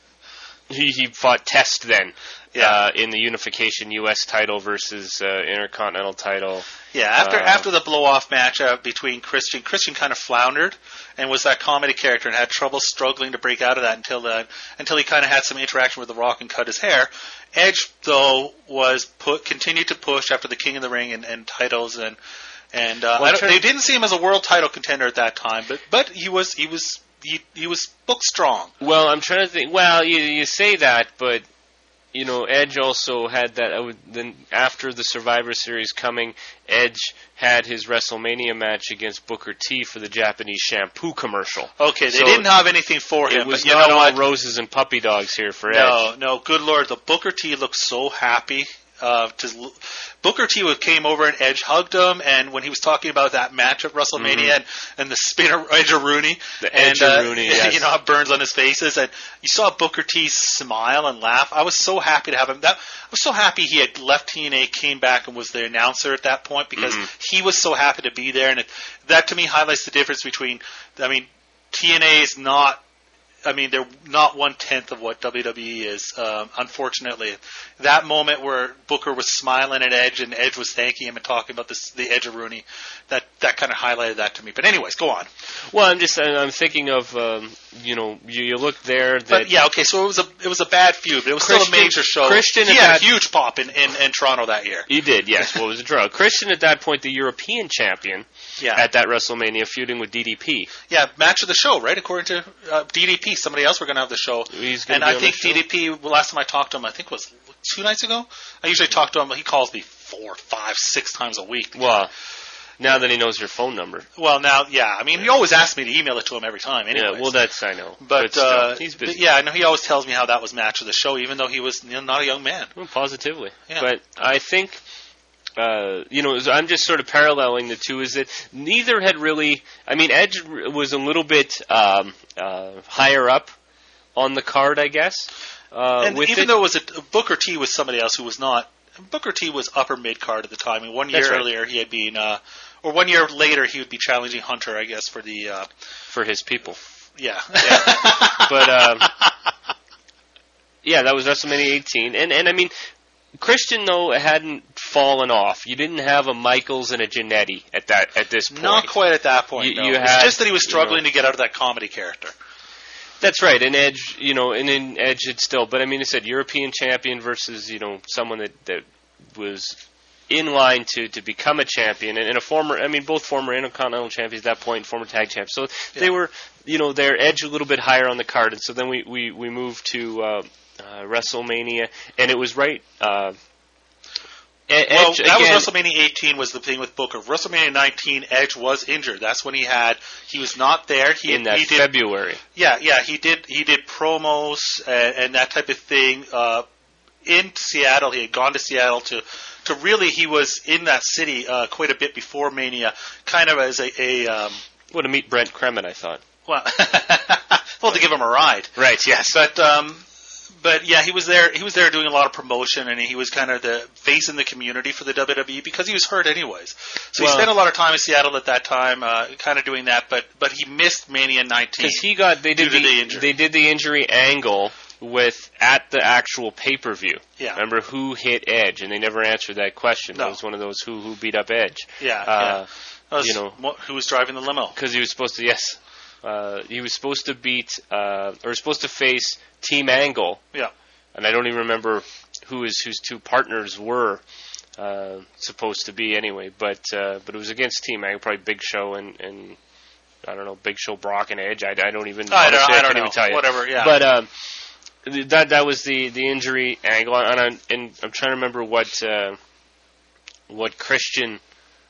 A: he he fought Test then.
B: Yeah.
A: Uh, in the Unification U S title versus uh, Intercontinental title.
B: Yeah, after
A: Uh,
B: after the blow-off match uh, between Christian, Christian kind of floundered and was that comedy character and had trouble struggling to break out of that until uh, until he kind of had some interaction with The Rock and cut his hair. Edge, though, was put continued to push after the King of the Ring and, and titles and and uh,
A: Well,
B: I don't,
A: sure.
B: they didn't see him as a world title contender at that time, but but he was he was he, he was booked strong.
A: Well, I'm trying to think. Well, you you say that, but you know, Edge also had that. I would, then after the Survivor Series coming, Edge had his WrestleMania match against Booker T for the Japanese shampoo commercial.
B: Okay, they
A: So
B: didn't have anything for him.
A: It was
B: but you
A: not
B: know
A: all
B: what?
A: roses and puppy dogs here for
B: No,
A: Edge.
B: no, good Lord, the Booker T looked so happy. Uh, to, Booker T came over and Edge hugged him, and when he was talking about that match at WrestleMania
A: Mm-hmm.
B: and, and the spinner Edge-a-Rooney,
A: The
B: and
A: Edge-a-Rooney,
B: uh,
A: yes.
B: you know how it burns on his faces, and you saw Booker T smile and laugh. I was so happy to have him. That I was so happy he had left T N A, came back, and was the announcer at that point because
A: Mm-hmm.
B: he was so happy to be there, and it, that to me highlights the difference between. I mean, T N A is not. I mean, they're not one-tenth of what W W E is, um, unfortunately. That moment where Booker was smiling at Edge and Edge was thanking him and talking about this, the Edge-a-Rooney, that, that kind of highlighted that to me. But anyways, go on.
A: Well, I'm just I'm thinking of um, you know you, you look there that
B: But yeah, okay, so it was a it was a bad feud, but it was
A: Christian-
B: still a major show.
A: Christian
B: he
A: at
B: had
A: that-
B: a huge pop in, in, in Toronto that year.
A: he did, yes. Well, it was a draw. Christian at that point, the European champion
B: Yeah,
A: at that WrestleMania, feuding with D D P.
B: yeah, match of the show, right? According to uh, D D P, somebody else we're going to have the show.
A: He's gonna
B: And
A: be
B: I
A: on
B: think
A: the show.
B: D D P, well, last time I talked to him, I think it was two nights ago. I usually talk to him, he calls me four, five, six times a week.
A: Well, now that he knows your phone number.
B: Well, now, yeah, I mean, he always asks me to email it to him every time. Anyways.
A: Yeah, well, that's I know.
B: but,
A: still,
B: uh,
A: he's
B: but
A: busy.
B: yeah, I know he always tells me how that was match of the show, even though he was you know, not a young man.
A: Well, positively.
B: Yeah.
A: But I think, uh, you know, I'm just sort of paralleling the two. Is that neither had really. I mean, Edge was a little bit um, uh, higher up on the card, I guess. Uh,
B: and
A: with
B: even
A: it.
B: though it was a, Booker T was somebody else who was not. Booker T was upper mid card at the time. And one year
A: That's right.
B: earlier, he had been, uh, or one year later, he would be challenging Hunter, I guess, for the. Uh,
A: for his people.
B: yeah.
A: But um, yeah, that was WrestleMania eighteen, and and I mean, Christian though hadn't fallen off. You didn't have a Michaels and a Jannetty at that at this point.
B: Not quite at that point.
A: You-
B: no.
A: you
B: It's
A: had,
B: just that he was
A: you
B: struggling
A: know-
B: to get out of that comedy character.
A: That's right, and Edge, you know, and in Edge it's still. But I mean, I said European champion versus you know someone that that was in line to, to become a champion, and, and a former. I mean, both former Intercontinental champions at that point, former tag champs. So they
B: Yeah.
A: were, you know, their Edge a little bit higher on the card, and so then we we we moved to uh, uh, WrestleMania, and it was right. Uh, Ed-
B: Well,
A: Edge,
B: that
A: again,
B: was WrestleMania eighteen was the thing with Booker. WrestleMania nineteen, Edge was injured. That's when he had he was not there. He
A: in that
B: he did,
A: February.
B: Yeah, yeah, he did he did promos and, and that type of thing uh, in Seattle. He had gone to Seattle to to really he was in that city uh, quite a bit before Mania, kind of as a, a um,
A: Well, to meet Brent Kremen, I thought.
B: well, well to give him a ride.
A: Right. Yes.
B: But um, but yeah, he was there. He was there doing a lot of promotion, and he was kind of the face in the community for the W W E because he was hurt anyways. So
A: Well-
B: he spent a lot of time in Seattle at that time, uh, kind of doing that. But but he missed Mania nineteen.
A: Because he got they did
B: Due to
A: the,
B: the injury.
A: they did the injury angle with at the actual pay per view.
B: Yeah.
A: Remember who hit Edge, and they never answered that question.
B: No.
A: It was one of those who who beat up Edge.
B: Yeah,
A: Uh,
B: That was
A: you know-
B: mo- who was driving the limo.
A: Because he was supposed to yes, uh, he was supposed to beat uh, or supposed to face Team Angle.
B: Yeah.
A: And I don't even remember who his whose two partners were uh, supposed to be anyway. But uh, but it was against Team Angle, probably Big Show and and I don't know, Big Show, Brock, and Edge. I, I don't even.
B: I don't,
A: honestly,
B: I
A: I
B: don't
A: couldn't
B: know.
A: even tell you.
B: Whatever, yeah.
A: But um, that that was the, the injury angle, and I'm, and I'm trying to remember what uh, what Christian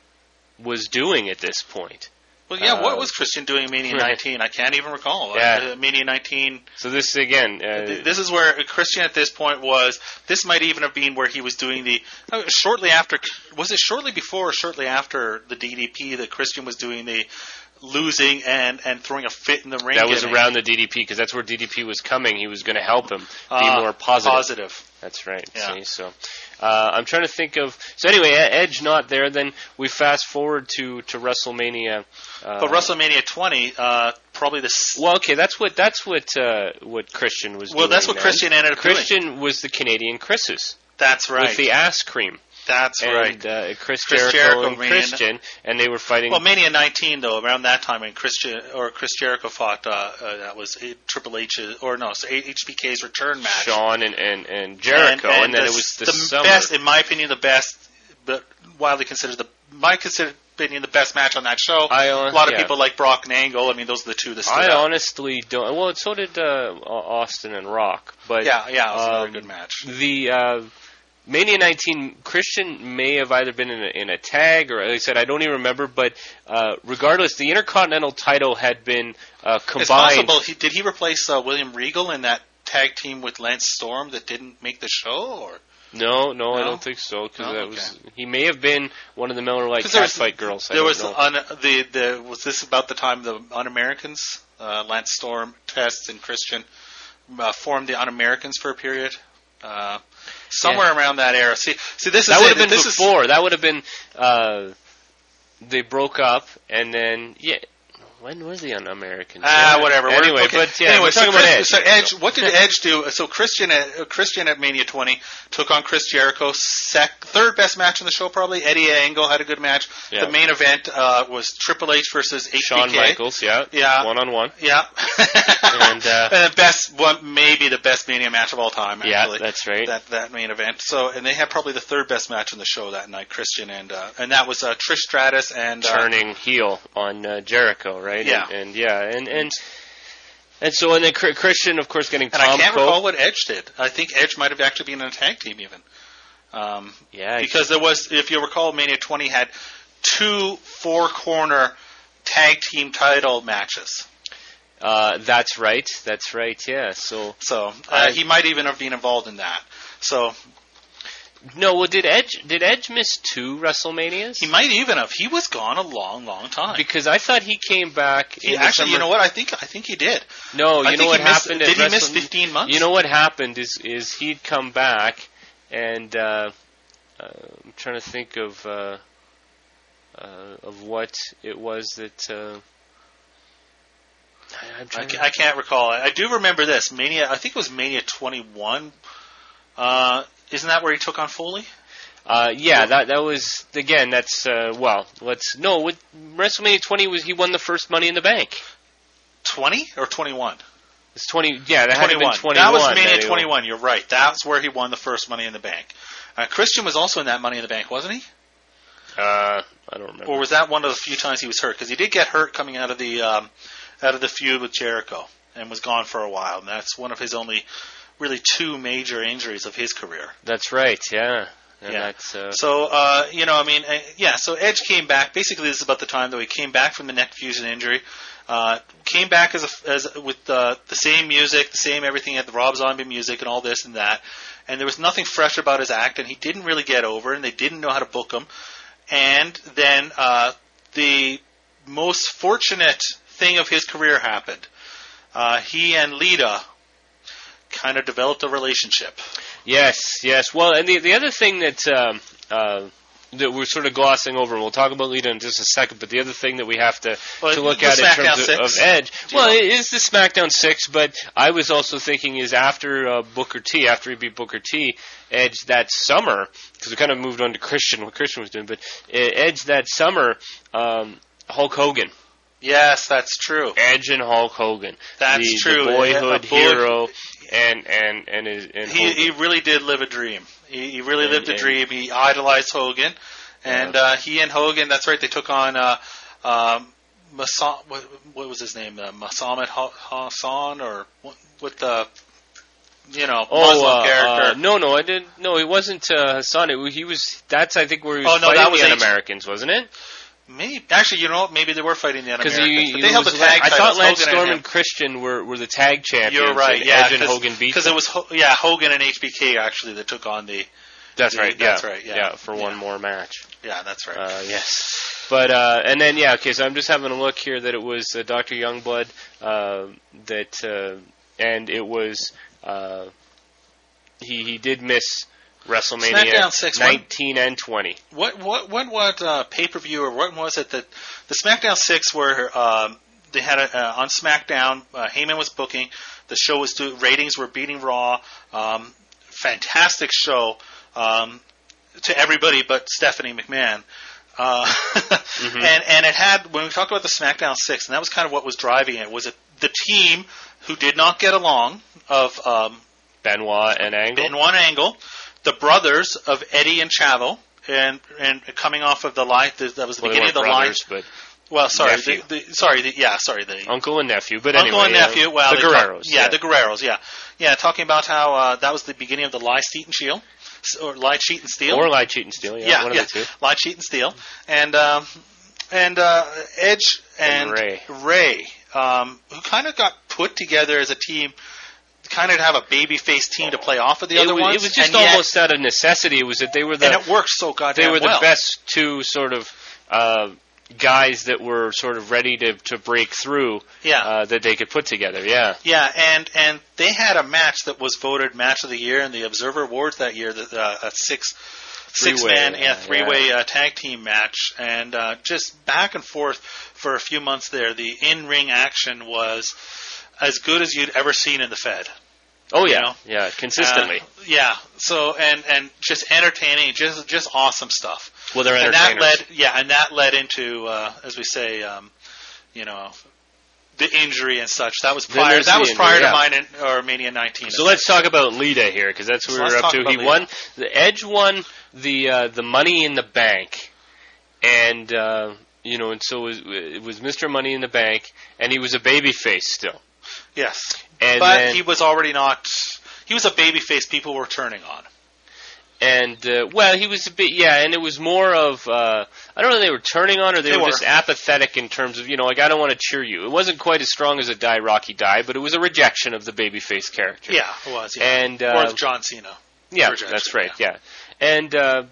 A: was doing at this point.
B: Well, yeah,
A: uh,
B: what was Christian doing in Mania
A: right.
B: nineteen? I can't even recall.
A: Yeah.
B: Uh, Mania nineteen.
A: So this again. Uh,
B: th- this is where Christian at this point was. This might even have been where he was doing the uh, shortly after. Was it shortly before or shortly after the D D P that Christian was doing the losing and, and throwing a fit in the ring?
A: That was
B: gimmick?
A: around the D D P because that's where D D P was coming. He was going to help him be
B: Uh,
A: more positive.
B: Positive.
A: That's right.
B: Yeah.
A: See, so uh, I'm trying to think of. So anyway, Edge not there. Then we fast forward to to WrestleMania. Uh,
B: But WrestleMania twenty, uh, probably the. S-
A: Well, okay, that's what that's what uh, what Christian was.
B: well,
A: doing
B: that's what
A: then.
B: Christian ended up doing.
A: Christian was the Canadian Chris's
B: That's right.
A: with the ass cream.
B: That's
A: and,
B: right.
A: Uh, Chris,
B: Chris
A: Jericho,
B: Jericho,
A: and
B: Mania-
A: Christian, and they were fighting.
B: Well, Mania nineteen though, around that time when Christian or Chris Jericho fought, uh, uh, that was uh, Triple H's or no, so H B K's return match.
A: Shawn and, and, and Jericho, and,
B: and,
A: and then
B: the,
A: it was the,
B: the
A: summer.
B: best, in my opinion, the best, but widely considered the my considered opinion the best match on that show.
A: I, uh,
B: a lot of
A: yeah.
B: people like Brock and Angle. I mean, those are the two that stood
A: I
B: out.
A: honestly don't. Well, so did uh, Austin and Rock, but
B: Yeah, yeah, it was a
A: um,
B: very good match.
A: The uh, Mania nineteen, Christian may have either been in a, in a tag or, like I said, I don't even remember. But uh, regardless, the Intercontinental title had been uh, combined.
B: It's possible. He, did he replace uh, William Regal in that tag team with Lance Storm that didn't make the show? Or
A: No, no, I
B: No?
A: don't think so. Because
B: No?
A: that
B: Okay.
A: was he may have been one of the Miller Lite
B: 'Cause there was-
A: Catfight girls. I
B: there
A: don't
B: was
A: know.
B: un, the the was this about the time the Un-Americans, uh, Lance Storm, Test, and Christian uh, formed the Un-Americans for a period. Uh, somewhere
A: Yeah.
B: around that era. See, see, this is
A: that would
B: it.
A: have been
B: this is-
A: before. That would have been. Uh, they broke up, and then yeah. When was the Un-Americans?
B: Ah,
A: Yeah.
B: whatever. We're-
A: Anyway,
B: okay.
A: but yeah,
B: anyway,
A: we're
B: so
A: talking about
B: Chris-
A: Edge.
B: So Edge, what did Edge do? So Christian at uh, Christian at Mania twenty took on Chris Jericho. Sec, third best match on the show, probably. Eddie Angle had a good match.
A: Yeah.
B: The main event uh, was Triple H versus H B K.
A: Shawn Michaels, yeah,
B: Yeah.
A: one on one.
B: Yeah,
A: And, uh,
B: and the best one, maybe the best Mania match of all time.
A: Yeah,
B: Actually,
A: that's right.
B: That that main event. So, and they had probably the third best match on the show that night. Christian and uh, and that was uh, Trish Stratus and uh,
A: Turning heel on uh, Jericho, right?
B: Yeah.
A: and, and yeah, and and and so and then Chr- Christian, of course, getting
B: And
A: Tom
B: I can't
A: Cope.
B: recall what Edge did. I think Edge might have actually been in a tag team even. Um,
A: Yeah,
B: because there was, if you recall, Mania twenty had two four-corner tag team title matches.
A: uh, that's right, that's right. Yeah, so
B: So uh,
A: I-
B: he might even have been involved in that. So
A: no, well, did Edge did Edge miss two WrestleManias?
B: he might even have. He was gone a long, long time.
A: Because I thought he came back.
B: He
A: in the
B: actually, you
A: summer-
B: know what? I think I think he did.
A: No,
B: I
A: you
B: think
A: know what
B: he missed-
A: happened? at
B: Did he miss
A: Wrestle-
B: fifteen months?
A: You know what happened is is he'd come back, and uh, uh, I'm trying to think of uh, uh, of what it was that. Uh, I- I'm
B: I,
A: trying
B: ca-
A: to-
B: I can't recall. I do remember this Mania. I think it was Mania twenty-one. Uh, isn't that where he took on Foley?
A: Uh, yeah, that that was again. That's uh, well. Let's no. With WrestleMania twenty was he won the first Money in the Bank.
B: Twenty or twenty-one?
A: It's twenty. Yeah, that had to have been twenty-one.
B: That was Mania
A: that he-
B: twenty-one. You're right. That's where he won the first Money in the Bank. Uh, Christian was also in that Money in the Bank, wasn't he?
A: Uh, I don't remember.
B: Or was that one of the few times he was hurt? Because he did get hurt coming out of the um, out of the feud with Jericho and was gone for a while. And that's one of his only really two major injuries of his career.
A: That's right. Yeah. And
B: Yeah.
A: That's, uh,
B: So, uh, you know, I mean, uh, yeah, so Edge came back. Basically, this is about the time that he came back from the neck fusion injury. Uh, came back as a, as with uh, the same music, the same everything, had the Rob Zombie music and all this and that. And there was nothing fresh about his act, and he didn't really get over, and they didn't know how to book him. And then uh, the most fortunate thing of his career happened. Uh, he and Lita kind of developed a relationship.
A: Yes, yes. Well, and the the other thing that um, uh, that we're sort of glossing over, and we'll talk about Lita in just a second, but the other thing that we have to,
B: Well,
A: to look
B: the
A: at in
B: SmackDown
A: terms of, of
B: six.
A: Edge,
B: Do you
A: well,
B: know?
A: it is the SmackDown six, but I was also thinking is after uh, Booker T, after he beat Booker T, Edge that summer, because we kind of moved on to Christian, what Christian was doing, but uh, Edge that summer, um, Hulk Hogan.
B: Yes, that's true.
A: Edge and Hulk Hogan.
B: That's
A: the,
B: true.
A: The boyhood
B: A boy-
A: hero, and and and his and
B: He,
A: Hogan.
B: he really did live a dream. He, he really
A: And-
B: lived a
A: and-
B: dream. He idolized Hogan, and
A: Yeah.
B: uh, he and Hogan. That's right. They took on uh, um, Masa, what, what was his name? Uh, Masamet Hassan, or what, with the you know
A: oh,
B: Muslim
A: uh,
B: character?
A: Uh, no, no, I didn't. No, he wasn't uh, Hassan. It, he was. That's I think where he was
B: oh, no,
A: fighting
B: that was
A: the
B: H-
A: Un-Americans, wasn't it?
B: Maybe actually, you know, what? maybe they were fighting the
A: Because
B: Un-Americans. But they held the tag
A: I
B: titles.
A: thought Lance
B: Hogan
A: Storm
B: and,
A: and Christian were, were the tag champions.
B: You're right.
A: And
B: Yeah,
A: Edge and Hogan beat
B: because
A: them.
B: it was Ho- yeah Hogan and H B K actually that took on the.
A: That's
B: the,
A: right.
B: That's
A: yeah.
B: right. Yeah.
A: yeah for
B: yeah.
A: one more match.
B: Yeah, that's right.
A: Uh, yes. But uh, and then yeah, okay. So I'm just having a look here that it was uh, Doctor Youngblood uh, that uh, and it was uh, he he did miss WrestleMania
B: SmackDown six,
A: nineteen when, and twenty.
B: What what what what uh, pay per view or what was it that the SmackDown six where um, they had a, uh, on SmackDown uh, Heyman was booking, the show was do, ratings were beating Raw, um, fantastic show um, to everybody but Stephanie McMahon. Uh, mm-hmm. and and it had, when we talked about the SmackDown six, and that was kind of what was driving it, was it the team who did not get along of um,
A: Benoit and Angle.
B: Benoit and Angle, the brothers of Eddie and Chavo, and and coming off of the line, that was the
A: well,
B: beginning of the line.
A: But
B: well, sorry,
A: the,
B: the, sorry, the, yeah, sorry, the
A: uncle and nephew, but
B: uncle
A: anyway,
B: and nephew.
A: Uh,
B: well,
A: the Guerreros,
B: talk, yeah,
A: yeah,
B: the Guerreros, yeah, yeah, talking about how uh, that was the beginning of the lie, cheat, and steal, or lie, cheat, and steal,
A: or lie, cheat, and steal, yeah,
B: yeah,
A: one
B: yeah.
A: of the two,
B: lie, cheat, and steal, and um, and uh, Edge and,
A: and Ray,
B: Ray, um, who kind of got put together as a team. Kind of have a babyface team to play off of the
A: it
B: other
A: was,
B: ones.
A: It was just
B: and yet,
A: almost out of necessity. It was that they were the
B: and it worked so goddamn
A: They were the
B: well.
A: best two sort of uh, guys that were sort of ready to, to break through.
B: Yeah.
A: Uh, that they could put together. Yeah.
B: Yeah, and and they had a match that was voted match of the year in the Observer Awards that year. The uh, a six six man
A: yeah,
B: three way
A: yeah.
B: uh, tag team match, and uh, just back and forth for a few months there. The in ring action was as good as you'd ever seen in the Fed.
A: Oh yeah,
B: you know?
A: yeah, consistently.
B: Uh, yeah. So and and just entertaining, just just awesome stuff.
A: Well, they're
B: and
A: entertainers.
B: that led, yeah, and that led into, uh, as we say, um, you know, the injury and such. That was prior. That was
A: injury,
B: prior
A: yeah.
B: to mine in, or Mania nineteen.
A: So let's talk about Lita here, because that's what
B: So
A: we
B: let's
A: were up
B: talk
A: to. He
B: about
A: won.
B: Lita.
A: The Edge won the uh, the Money in the Bank, and uh, you know, and so it was, it was Mister Money in the Bank, and he was a babyface still.
B: Yes,
A: And
B: but
A: then,
B: he was already not. He was a babyface people were turning on.
A: And, uh, well, he was a bit, yeah, and it was more of, uh, I don't know if they were turning on or they,
B: They
A: were,
B: were.
A: just apathetic in terms of, you know, like, I don't want to cheer you. It wasn't quite as strong as a Die Rocky Die, but it was a rejection of the babyface character.
B: Yeah, it was. Yeah.
A: And, uh,
B: or the John Cena.
A: Yeah,
B: rejection,
A: that's right, yeah. yeah. And, uh,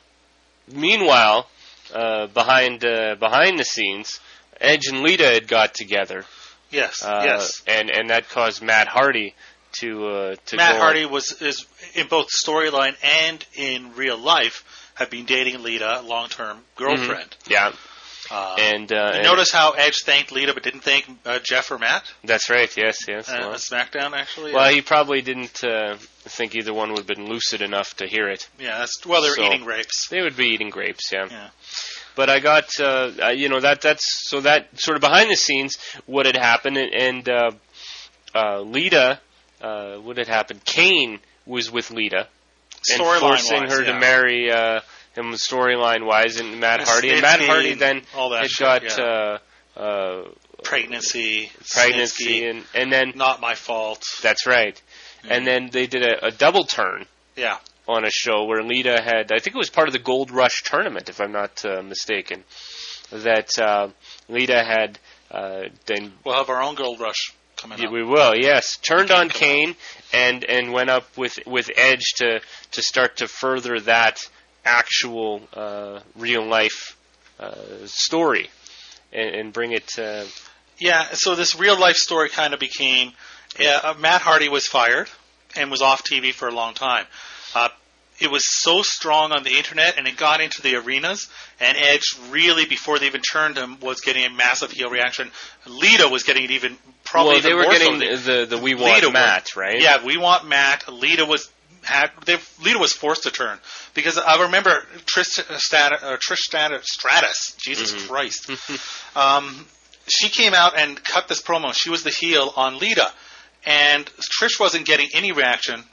A: meanwhile, uh, behind, uh, behind the scenes, Edge and Lita had got together.
B: Yes,
A: Uh,
B: yes.
A: And, and that caused Matt Hardy to, uh, to
B: Matt
A: go
B: Hardy was is in both storyline and in real life have been dating Lita, long term girlfriend.
A: Mm-hmm. Yeah.
B: Uh,
A: And, uh,
B: you
A: and
B: notice how Edge thanked Lita but didn't thank uh, Jeff or Matt?
A: that's right, yes, yes.
B: Uh,
A: well.
B: SmackDown, actually.
A: Well,
B: yeah.
A: he probably didn't uh, think either one would have been lucid enough to hear it.
B: yeah, that's well, they're
A: So-
B: eating grapes.
A: They would be eating grapes, yeah.
B: Yeah.
A: But I got, uh, uh, you know, that that's so that sort of behind the scenes what had happened, and, and uh, uh, Lita, uh, what had happened? Kane was with Lita, and
B: Storyline
A: forcing
B: wise,
A: her
B: yeah.
A: to marry uh, him storyline wise, and Matt
B: And
A: Hardy, and
B: Snitsky
A: Matt Hardy
B: and
A: then
B: all that
A: had
B: shit,
A: got
B: yeah.
A: uh, uh,
B: pregnancy,
A: pregnancy,
B: Snitsky,
A: and and then
B: not my fault.
A: that's right,
B: Yeah.
A: and then they did a, a double turn.
B: Yeah.
A: On a show where Lita had, I think it was part of the Gold Rush tournament, if I'm not uh, mistaken, that uh, Lita had uh, then.
B: We'll have our own Gold Rush coming
A: Yeah,
B: up.
A: we will, yes. Turned
B: Kane
A: on
B: come
A: Kane and and went up with, with Edge to to start to further that actual uh, real life uh, story and, and bring it. Uh,
B: Yeah, so this real life story kind of became uh, Matt Hardy was fired and was off T V for a long time. Uh, it was so strong on the internet, and it got into the arenas. And Edge really, before they even turned him, was getting a massive heel reaction. Lita was getting it even probably
A: well, they
B: even
A: were
B: more
A: getting
B: so.
A: the, the, the We Want
B: Lita
A: Matt,
B: was,
A: right?
B: Yeah, We Want Matt. Lita was had they, Lita was forced to turn because I remember Trish, Strat, uh, Trish Strat, Stratus. Jesus
A: Mhm.
B: Christ. um, she came out and cut this promo. She was the heel on Lita. And Trish wasn't getting any reaction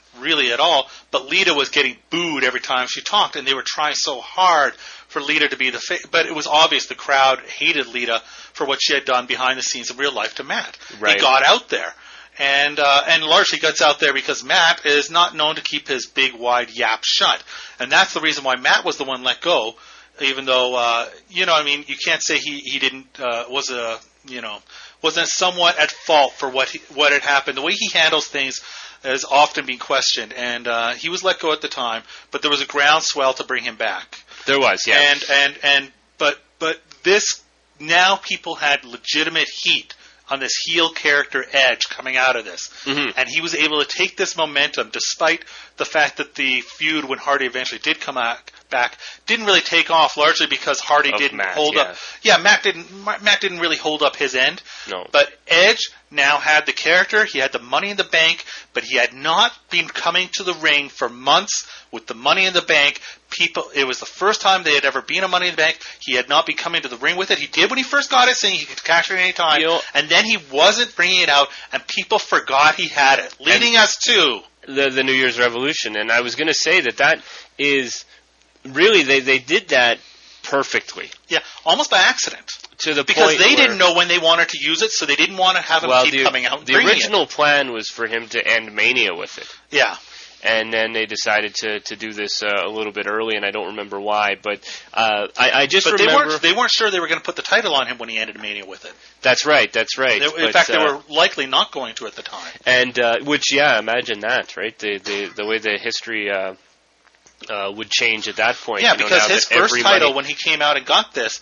B: really at all. But Lita was getting booed every time she talked, and they were trying so hard for Lita to be the face. But it was obvious the crowd hated Lita for what she had done behind the scenes in real life to Matt.
A: Right.
B: He got out there. And uh, and largely gets out there because Matt is not known to keep his big, wide yap shut. And that's the reason why Matt was the one let go, even though, uh, you know, I mean, you can't say he, he didn't, uh, was a, you know, wasn't somewhat at fault for what he, what had happened. The way he handles things has often been questioned. And uh, he was let go at the time, but there was a groundswell to bring him back.
A: There was, yeah.
B: And, and, and, but, but this, now people had legitimate heat on this heel character Edge coming out of this.
A: Mm-hmm.
B: And he was able to take this momentum despite the fact that the feud when Hardy eventually did come back, back didn't really take off, largely because Hardy
A: Of
B: didn't
A: Matt,
B: hold
A: yeah.
B: up. Yeah, Matt didn't Matt didn't really hold up his end.
A: No.
B: But Edge now had the character, he had the money in the bank, but he had not been coming to the ring for months with the money in the bank. People, it was the first time they had ever been a Money in the Bank. He had not been coming to the ring with it. He did when he first got it, saying he could cash it any time.
A: You know,
B: and then he wasn't bringing it out, and people forgot he had it, leading us to
A: the the New Year's Revolution. And I was going to say that that is really they they did that perfectly.
B: Yeah, almost by accident.
A: To the
B: because
A: point
B: they
A: where,
B: didn't know when they wanted to use it, so they didn't want to have him
A: well,
B: keep
A: the,
B: coming out. And
A: the
B: bringing
A: original
B: it.
A: plan was for him to end Mania with it.
B: Yeah.
A: And then they decided to, to do this uh, a little bit early, and I don't remember why. But uh, I, I just
B: but
A: remember...
B: they weren't, they weren't sure they were going to put the title on him when he ended Mania with it.
A: That's right, that's right.
B: They, in
A: but,
B: fact,
A: uh,
B: they were likely not going to at the time.
A: And, uh, which, yeah, imagine that, right? The the, the way the history uh, uh, would change at that point.
B: Yeah,
A: you know,
B: because
A: now
B: his
A: that
B: first
A: everybody-
B: title, when he came out and got this,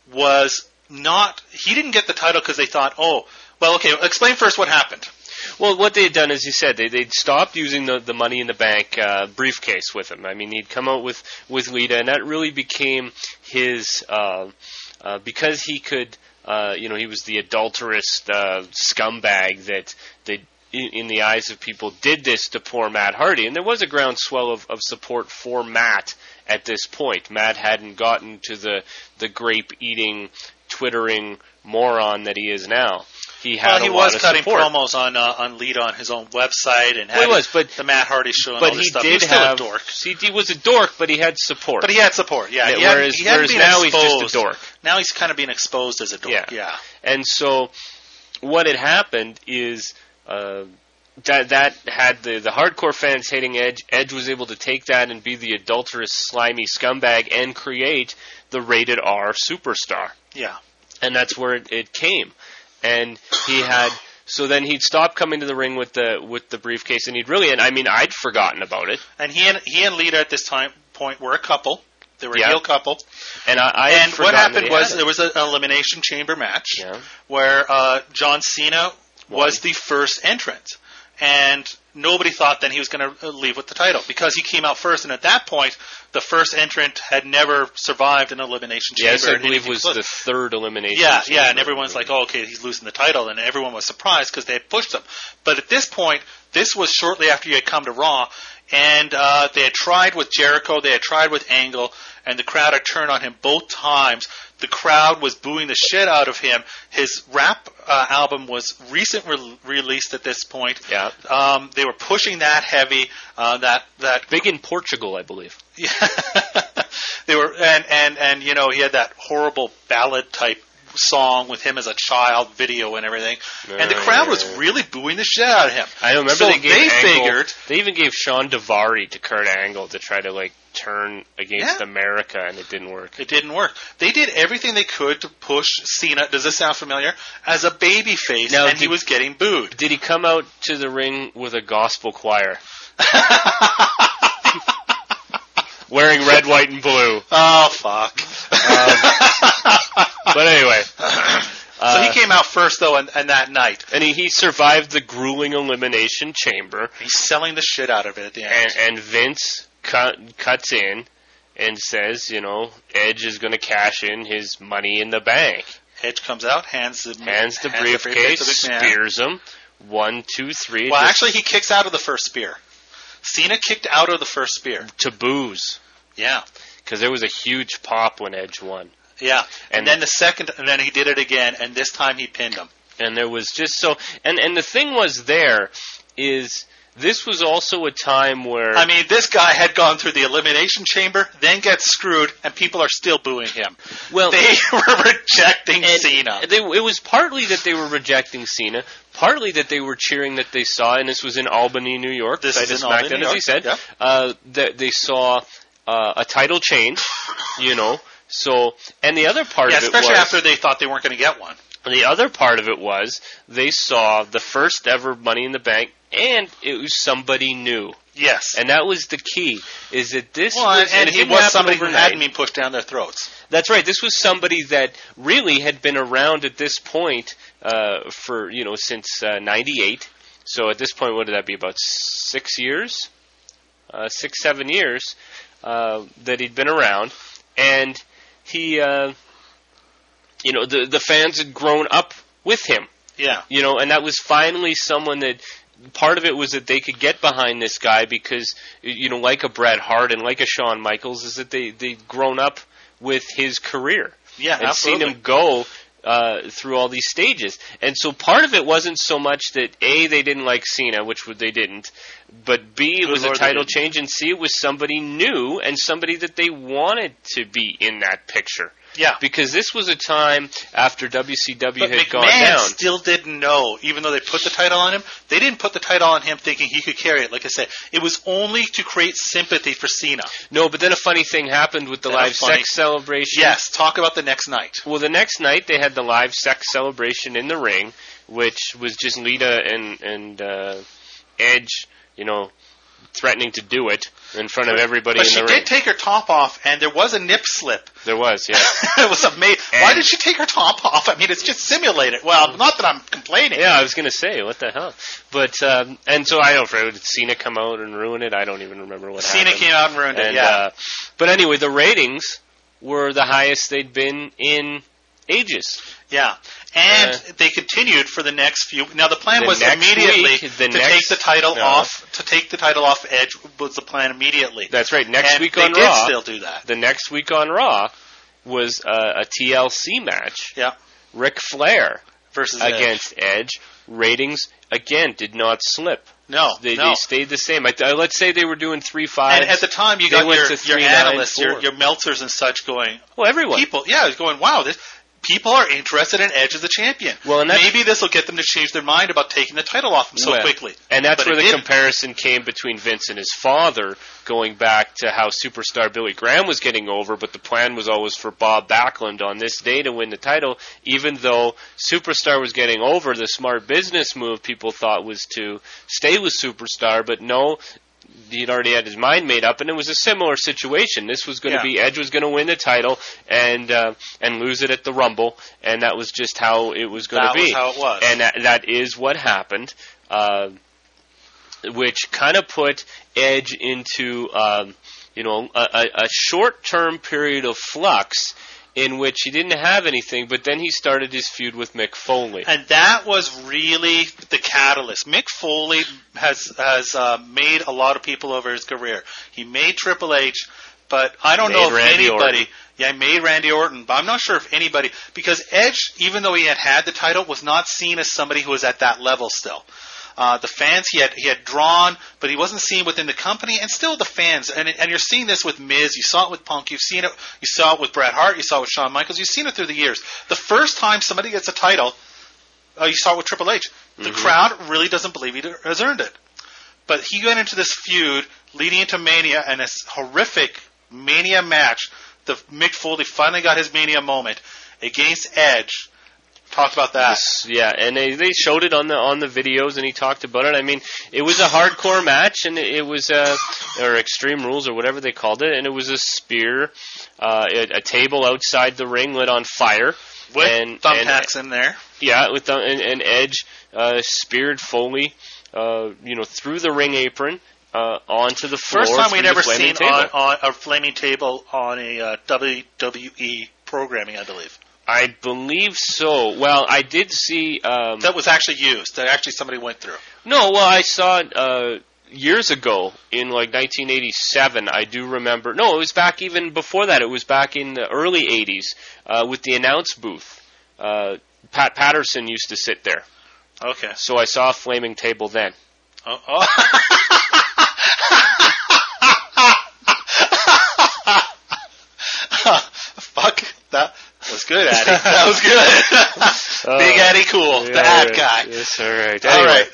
B: was not... He didn't get the title because they thought, oh... Well, okay, explain first what happened.
A: Well, what they had done, as you said, they, they'd stopped using the, the Money in the Bank uh, briefcase with him. I mean, he'd come out with, with Lita, and that really became his... Uh, uh, because he could... Uh, you know, he was the adulterous uh, scumbag that they... In, in the eyes of people, did this to poor Matt Hardy. And there was a groundswell of, of support for Matt at this point. Matt hadn't gotten to the, the grape-eating, twittering moron that he is now. He had
B: well, he
A: a
B: was
A: lot of
B: cutting
A: support.
B: promos on uh, on Lita on his own website and had
A: well, he was, but,
B: the Matt Hardy show and
A: but
B: all this
A: he
B: stuff.
A: Did
B: he was still
A: have,
B: a dork.
A: See, he was a dork, but he had support.
B: But he had support, yeah.
A: Yeah,
B: he hadn't-
A: whereas
B: he hadn't
A: whereas
B: been
A: now
B: exposed.
A: he's just a dork.
B: Now he's kind of being exposed as a dork,
A: Yeah.
B: yeah.
A: And so what had happened is... Uh, That that had the, the hardcore fans hating Edge. Edge was able to take that and be the adulterous, slimy scumbag and create the rated R superstar.
B: Yeah.
A: And that's where it, it came. And he had so then he'd stop coming to the ring with the with the briefcase, and he'd really and I mean I'd forgotten about it.
B: And he and he and Lita at this time point were a couple. They were a
A: Yeah.
B: heel couple.
A: And I, I had
B: and what
A: forgotten that
B: happened
A: he
B: was
A: had it.
B: there was an elimination chamber match
A: Yeah.
B: where uh, John Cena
A: Won.
B: was the first entrant. And nobody thought then he was going to leave with the title because he came out first. And at that point, the first entrant had never survived an elimination chamber.
A: Yes, I
B: and
A: believe
B: anything
A: was
B: close.
A: the third elimination.
B: Yeah,
A: chamber.
B: yeah, and everyone's like, oh, okay, he's losing the title, and everyone was surprised because they had pushed him. But at this point, this was shortly after he had come to Raw, and uh, they had tried with Jericho, they had tried with Angle, and the crowd had turned on him both times. The crowd was booing the shit out of him. His rap uh, album was recent re- released at this point.
A: Yeah.
B: Um, they were pushing that heavy. Uh, that that
A: Big in Portugal, I believe.
B: yeah. They were, and, and, and, you know, he had that horrible ballad type song with him as a child video and everything. And the crowd was really booing the shit out of him.
A: I remember
B: so
A: they gave
B: they
A: Angle,
B: figured,
A: they even gave Sean Daivari to Kurt Angle to try to like turn against
B: Yeah.
A: America, and it didn't work.
B: it didn't work. They did everything they could to push Cena, does this sound familiar, as a baby face,
A: Now,
B: and he
A: did-
B: was getting booed.
A: Did he come out to the ring with a gospel choir? Wearing red, white, and blue.
B: Oh, fuck.
A: Um, but anyway. Uh,
B: so he came out first, though, and, and that night.
A: and he, he survived the grueling elimination chamber,
B: He's selling the shit out of it at the end.
A: and, and Vince cut, cuts in and says, you know, Edge is going to cash in his money in the bank.
B: Edge comes out, hands the,
A: Hands the
B: hands
A: briefcase,
B: to McMahon.
A: spears him. One, two, three.
B: Well,
A: just
B: actually, he kicks out of the first spear. Cena kicked out of the first spear.
A: to booze.
B: Yeah.
A: Because there was a huge pop when Edge won.
B: Yeah. And,
A: And-
B: then the second, and then he did it again, and this time he pinned him.
A: And there was just so, and, and the thing was there is this was also a time where
B: I mean, this guy had gone through the elimination chamber, then gets screwed, and people are still booing him.
A: Well,
B: they were rejecting
A: and
B: Cena.
A: They, it was partly that they were rejecting Cena, partly that they were cheering that they saw, and this was in Albany, New York.
B: This
A: site
B: is
A: of
B: in Albany,
A: SmackDown,
B: New
A: as he
B: York.
A: said.
B: Yep.
A: Uh, that they saw uh, a title change, you know. So, and the other part
B: Yeah,
A: of it
B: especially
A: was,
B: after they thought they weren't going to get one.
A: the other part of it was they saw the first ever Money in the Bank, and it was somebody new.
B: Yes.
A: And that was the key, is that this
B: well,
A: was,
B: and, and
A: it
B: he
A: didn't
B: was
A: happen
B: somebody who
A: overnight.
B: hadn't been pushed down their throats.
A: That's right. This was somebody that really had been around at this point uh, for, you know, since uh, ninety-eight. So at this point, what did that be, about six years? Uh, six, seven years uh, that he'd been around. And he, uh, you know, the, the fans had grown up with him.
B: Yeah.
A: You know, and that was finally someone that part of it was that they could get behind this guy because, you know, like a Bret Hart and like a Shawn Michaels, is that they, they'd grown up with his career.
B: Yeah,
A: and
B: absolutely.
A: seen him go uh, through all these stages. And so part of it wasn't so much that, A, they didn't like Cena, which they didn't, but B, it
B: Good
A: was
B: Lord,
A: a title
B: they didn't.
A: change, and C, it was somebody new and somebody that they wanted to be in that picture.
B: Yeah.
A: Because this was a time after W C W
B: But
A: had
B: McMahon
A: gone down.
B: still didn't know, even though they put the title on him, they didn't put the title on him thinking he could carry it. Like I said, it was only to create sympathy for Cena.
A: No, but then a funny thing happened with the
B: Then a
A: live
B: funny-
A: sex celebration.
B: Yes, talk about the next night.
A: Well, the next night they had the live sex celebration in the ring, which was just Lita and and uh, Edge, you know, threatening to do it in front of everybody
B: But
A: in
B: she
A: the
B: did
A: ring.
B: take her top off, and there was a nip slip.
A: There was, yeah.
B: It was amazing.
A: And-
B: Why did she take her top off? I mean, it's just simulated. Well, not that I'm complaining.
A: Yeah, I was going to say, what the hell? But, um, and so I don't know, did Cena come out and ruin it? I don't even remember what
B: Cena
A: happened.
B: came out and ruined it,
A: And,
B: yeah.
A: uh, but anyway, the ratings were the highest they'd been in ages.
B: Yeah. And
A: Uh,
B: they continued for the next few. Now the plan
A: The
B: was
A: next
B: immediately
A: week, the
B: to
A: next-
B: take the title
A: no.
B: off. To take the title off Edge was the plan immediately.
A: That's right. Next
B: and
A: week
B: they
A: on
B: did
A: Raw,
B: still do that.
A: the next week on Raw was uh, a T L C match.
B: Yeah.
A: Ric Flair
B: Versus Edge.
A: against Edge. Ratings again did not slip.
B: No,
A: They,
B: no.
A: they stayed the same. I, uh, let's say they were doing three five.
B: And at the time, you
A: They
B: got
A: went
B: your,
A: to
B: your
A: three, nine,
B: analysts, your,
A: four.
B: your Meltzers and such going,
A: well, everyone.
B: people, yeah, it's going, wow, this, people are interested in Edge as the champion.
A: Well, and that's-
B: maybe this will get them to change their mind about taking the title off him so
A: Well,
B: quickly.
A: And that's
B: But
A: where
B: it
A: the
B: didn't.
A: comparison came between Vince and his father, going back to how superstar Billy Graham was getting over, but the plan was always for Bob Backlund on this day to win the title, even though superstar was getting over. The smart business move people thought was to stay with superstar, but no, he'd already had his mind made up, and it was a similar situation. This was going to
B: Yeah.
A: be Edge was going to win the title and uh, and lose it at the Rumble, and that was just how it was going to
B: That
A: be.
B: was how it was.
A: And that, that is what happened, uh, which kind of put Edge into um, you know a, a, a short-term period of flux in which he didn't have anything, but then he started his feud with Mick Foley.
B: And that was really the catalyst. Mick Foley has has uh, made a lot of people over his career. He made Triple H, but I don't
A: Made
B: know if
A: Randy
B: anybody.
A: Orton.
B: Yeah, he made Randy Orton, but I'm not sure if anybody, because Edge, even though he had had the title, was not seen as somebody who was at that level still. Uh, the fans he had he had drawn, but he wasn't seen within the company, and still the fans. And and you're seeing this with Miz. You saw it with Punk. You've seen it. You saw it with Bret Hart. You saw it with Shawn Michaels. You've seen it through the years. The first time somebody gets a title, uh, you saw it with Triple H. The
A: Mm-hmm.
B: crowd really doesn't believe he has earned it. But he went into this feud leading into Mania, and this horrific Mania match. The Mick Foley finally got his Mania moment against Edge. Talk about that.
A: Yes, yeah, and they, they showed it on the on the videos, and he talked about it. I mean, it was a hardcore match, and it, it was uh, or Extreme Rules or whatever they called it, and it was a spear, uh, a, a table outside the ring lit on fire,
B: With
A: and
B: thumbtacks
A: and,
B: in there.
A: yeah, with the, and, and Edge uh, speared Foley, uh, you know, through the ring apron uh, onto the floor.
B: First time
A: through
B: we'd
A: the
B: ever
A: flaming
B: seen
A: table.
B: on, on a flaming table on a uh, W W E programming, I believe.
A: I believe so. Well, I did see. Um,
B: That was actually used. That actually somebody went through.
A: No, well, I saw it uh, years ago in like nineteen eighty-seven. I do remember. No, it was back even before that. It was back in the early eighties uh, with the announce booth. Uh, Pat Patterson used to sit there,
B: Okay.
A: so I saw a flaming table then.
B: Oh, oh. Fuck, that was good, Addy. That was good.
A: Uh,
B: Big Addy Cool,
A: yeah,
B: the ad
A: right.
B: guy.
A: Yes, all right.
B: All
A: Anyway,
B: right.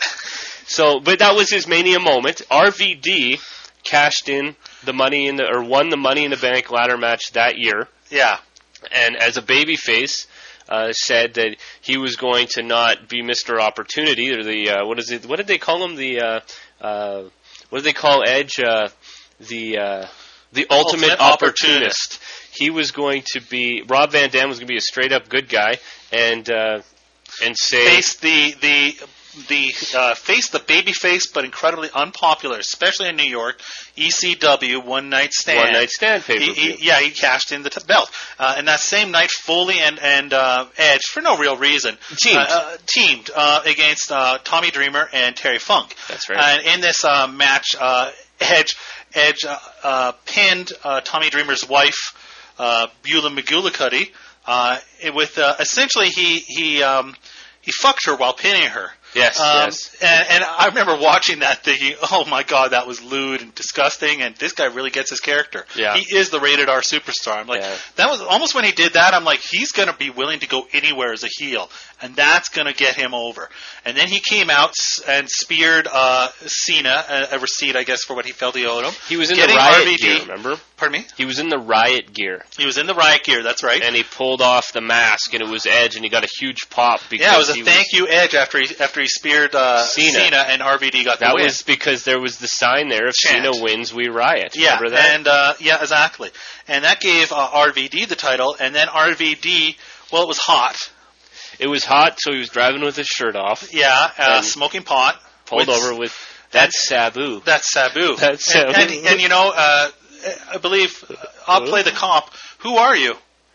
A: So, but that was his Mania moment. R V D cashed in the money in the, or won the Money in the Bank ladder match that year,
B: Yeah.
A: and as a babyface, uh, said that he was going to not be Mister Opportunity, or the uh, what is it? What did they call him? The uh, uh, what did they call Edge? Uh, the uh, the ultimate,
B: Ultimate
A: opportunist.
B: opportunist.
A: He was going to be Rob Van Dam was going to be a straight up good guy, and uh, and say
B: Face the the the uh, face the baby face, but incredibly unpopular, especially in New York. E C W One Night Stand.
A: one night stand pay per
B: He,
A: view.
B: he, yeah, he cashed in the t- belt. Uh, and that same night, Foley and, and uh, Edge, for no real reason,
A: Teamed.
B: uh, uh, teamed uh, against uh, Tommy Dreamer and Terry Funk.
A: That's right.
B: And in this uh, match, uh, Edge Edge uh, uh, pinned uh, Tommy Dreamer's wife, uh, Beulah McGillicuddy, uh, with uh, essentially he he um, he fucked her while pinning her.
A: Yes,
B: Um,
A: yes.
B: and, and I remember watching that thinking, oh my god, that was lewd and disgusting, and this guy really gets his character.
A: Yeah.
B: He is the rated R superstar. I'm like,
A: Yeah.
B: that was almost when he did that, I'm like, he's going to be willing to go anywhere as a heel, and that's going to get him over. And then he came out s- and speared uh, Cena, a, a receipt, I guess, for what he felt he owed him.
A: He was in
B: Getting
A: the riot
B: R V D
A: gear, remember?
B: Pardon me?
A: He was in the riot gear,
B: He was in the riot gear, that's right.
A: and he pulled off the mask, and it was Edge, and he got a huge pop because
B: Yeah, it was a
A: he
B: thank you Edge after he after he speared uh,
A: Cena.
B: Cena. and R V D got
A: That
B: the win.
A: was because there was the sign there: if
B: Chant.
A: Cena wins, we riot.
B: Yeah,
A: Remember that?
B: and uh, yeah, exactly. And that gave uh, R V D the title, and then R V D, well, it was hot.
A: It was hot, so he was driving with his shirt off,
B: Yeah, uh,
A: And
B: smoking pot.
A: pulled
B: with-
A: over with that's Sabu.
B: That's Sabu.
A: That's
B: and,
A: Sabu.
B: and, and you know, uh, I believe uh, I'll play the comp. Who are you?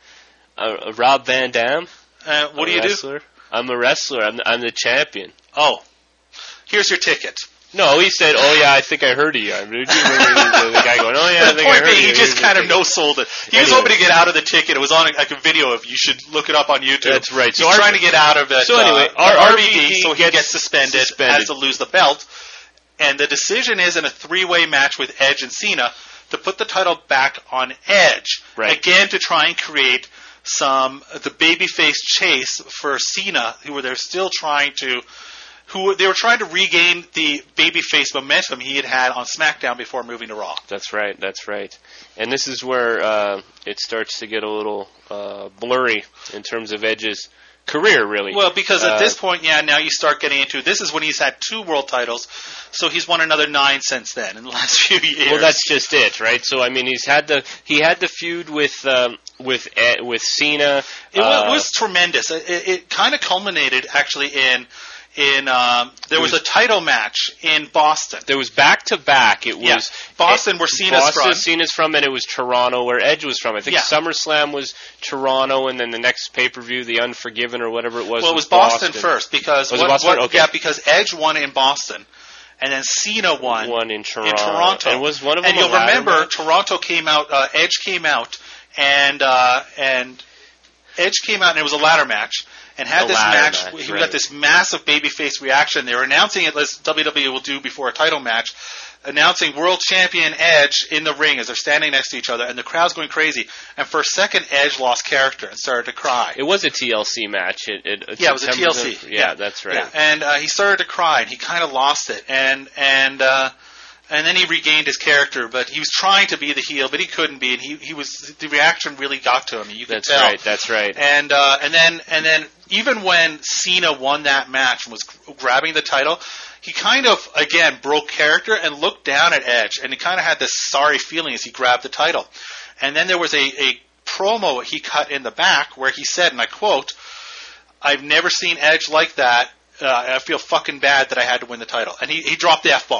A: Uh, Rob Van Dam.
B: Uh, what
A: a
B: do you do?
A: wrestler. I'm a wrestler. I'm, I'm the champion.
B: Oh, here's your ticket.
A: No, he said, "Oh yeah, I think I heard of you." I mean, did you remember the, the guy going, "Oh yeah, I
B: the
A: think I
B: point
A: heard
B: being,
A: of you."
B: he just
A: Here's
B: kind
A: the
B: of
A: ticket.
B: no sold it. He was
A: Anyway.
B: hoping to get out of the ticket. It was on a, like a video of. You should look it up on YouTube.
A: That's right.
B: He's
A: So R-
B: trying to get out of it.
A: So anyway,
B: uh,
A: our
B: R V D,
A: R V D
B: so he
A: gets
B: gets suspended,
A: suspended.
B: has to lose the belt, and the decision is in a three-way match with Edge and Cena to put the title back on Edge
A: Right.
B: again to try and create some the babyface chase for Cena, who were they're still trying to. Who they were trying to regain the babyface momentum he had had on SmackDown before moving to Raw.
A: That's right. That's right. And this is where uh, it starts to get a little uh, blurry in terms of Edge's career, really.
B: Well, because at
A: Uh,
B: this point, yeah, now you start getting into this is when he's had two world titles, so he's won another nine since then in the last few years.
A: Well, that's just it, right? So I mean, he's had the he had the feud with um, with Ed, with Cena.
B: it
A: uh,
B: was, was tremendous. It, it, it kind of culminated actually in in um, there was,
A: was-
B: a title match in Boston.
A: There was back to back. It was
B: Yeah, Boston, where Cena's
A: Boston,
B: from.
A: Cena's from, and it was Toronto, where Edge was from. I think
B: Yeah.
A: SummerSlam was Toronto, and then the next pay per view, The Unforgiven or whatever it was.
B: Well, it was
A: was
B: Boston, first because
A: Was it
B: what-
A: Boston?
B: what-
A: Okay.
B: yeah, because Edge won in Boston, and then Cena won.
A: One in Toronto.
B: in Toronto.
A: And was one of them
B: And
A: a
B: you'll
A: ladder
B: remember
A: match?
B: Toronto came out. Uh, Edge came out, and uh, and Edge came out, and it was a ladder match, and had
A: A
B: this
A: ladder
B: match.
A: match,
B: he
A: right.
B: got this massive babyface reaction. They were announcing it, as W W E will do before a title match, announcing World Champion Edge in the ring as they're standing next to each other, and the crowd's going crazy. And for a second, Edge lost character and started to cry.
A: It was a T L C match. It, it,
B: Yeah, it was a
A: September-
B: T L C.
A: Yeah,
B: Yeah.
A: that's right.
B: Yeah, and uh, he started to cry, and he kind of lost it, and and uh, and then he regained his character, but he was trying to be the heel, but he couldn't be, and he he was the reaction really got to him. You could
A: That's
B: tell.
A: right. That's right.
B: And uh, and then and then even when Cena won that match and was grabbing the title, he kind of again broke character and looked down at Edge, and he kind of had this sorry feeling as he grabbed the title. And then there was a, a promo he cut in the back where he said, and I quote, "I've never seen Edge like that. Uh, I feel fucking bad that I had to win the title." And he, he dropped the F-bomb.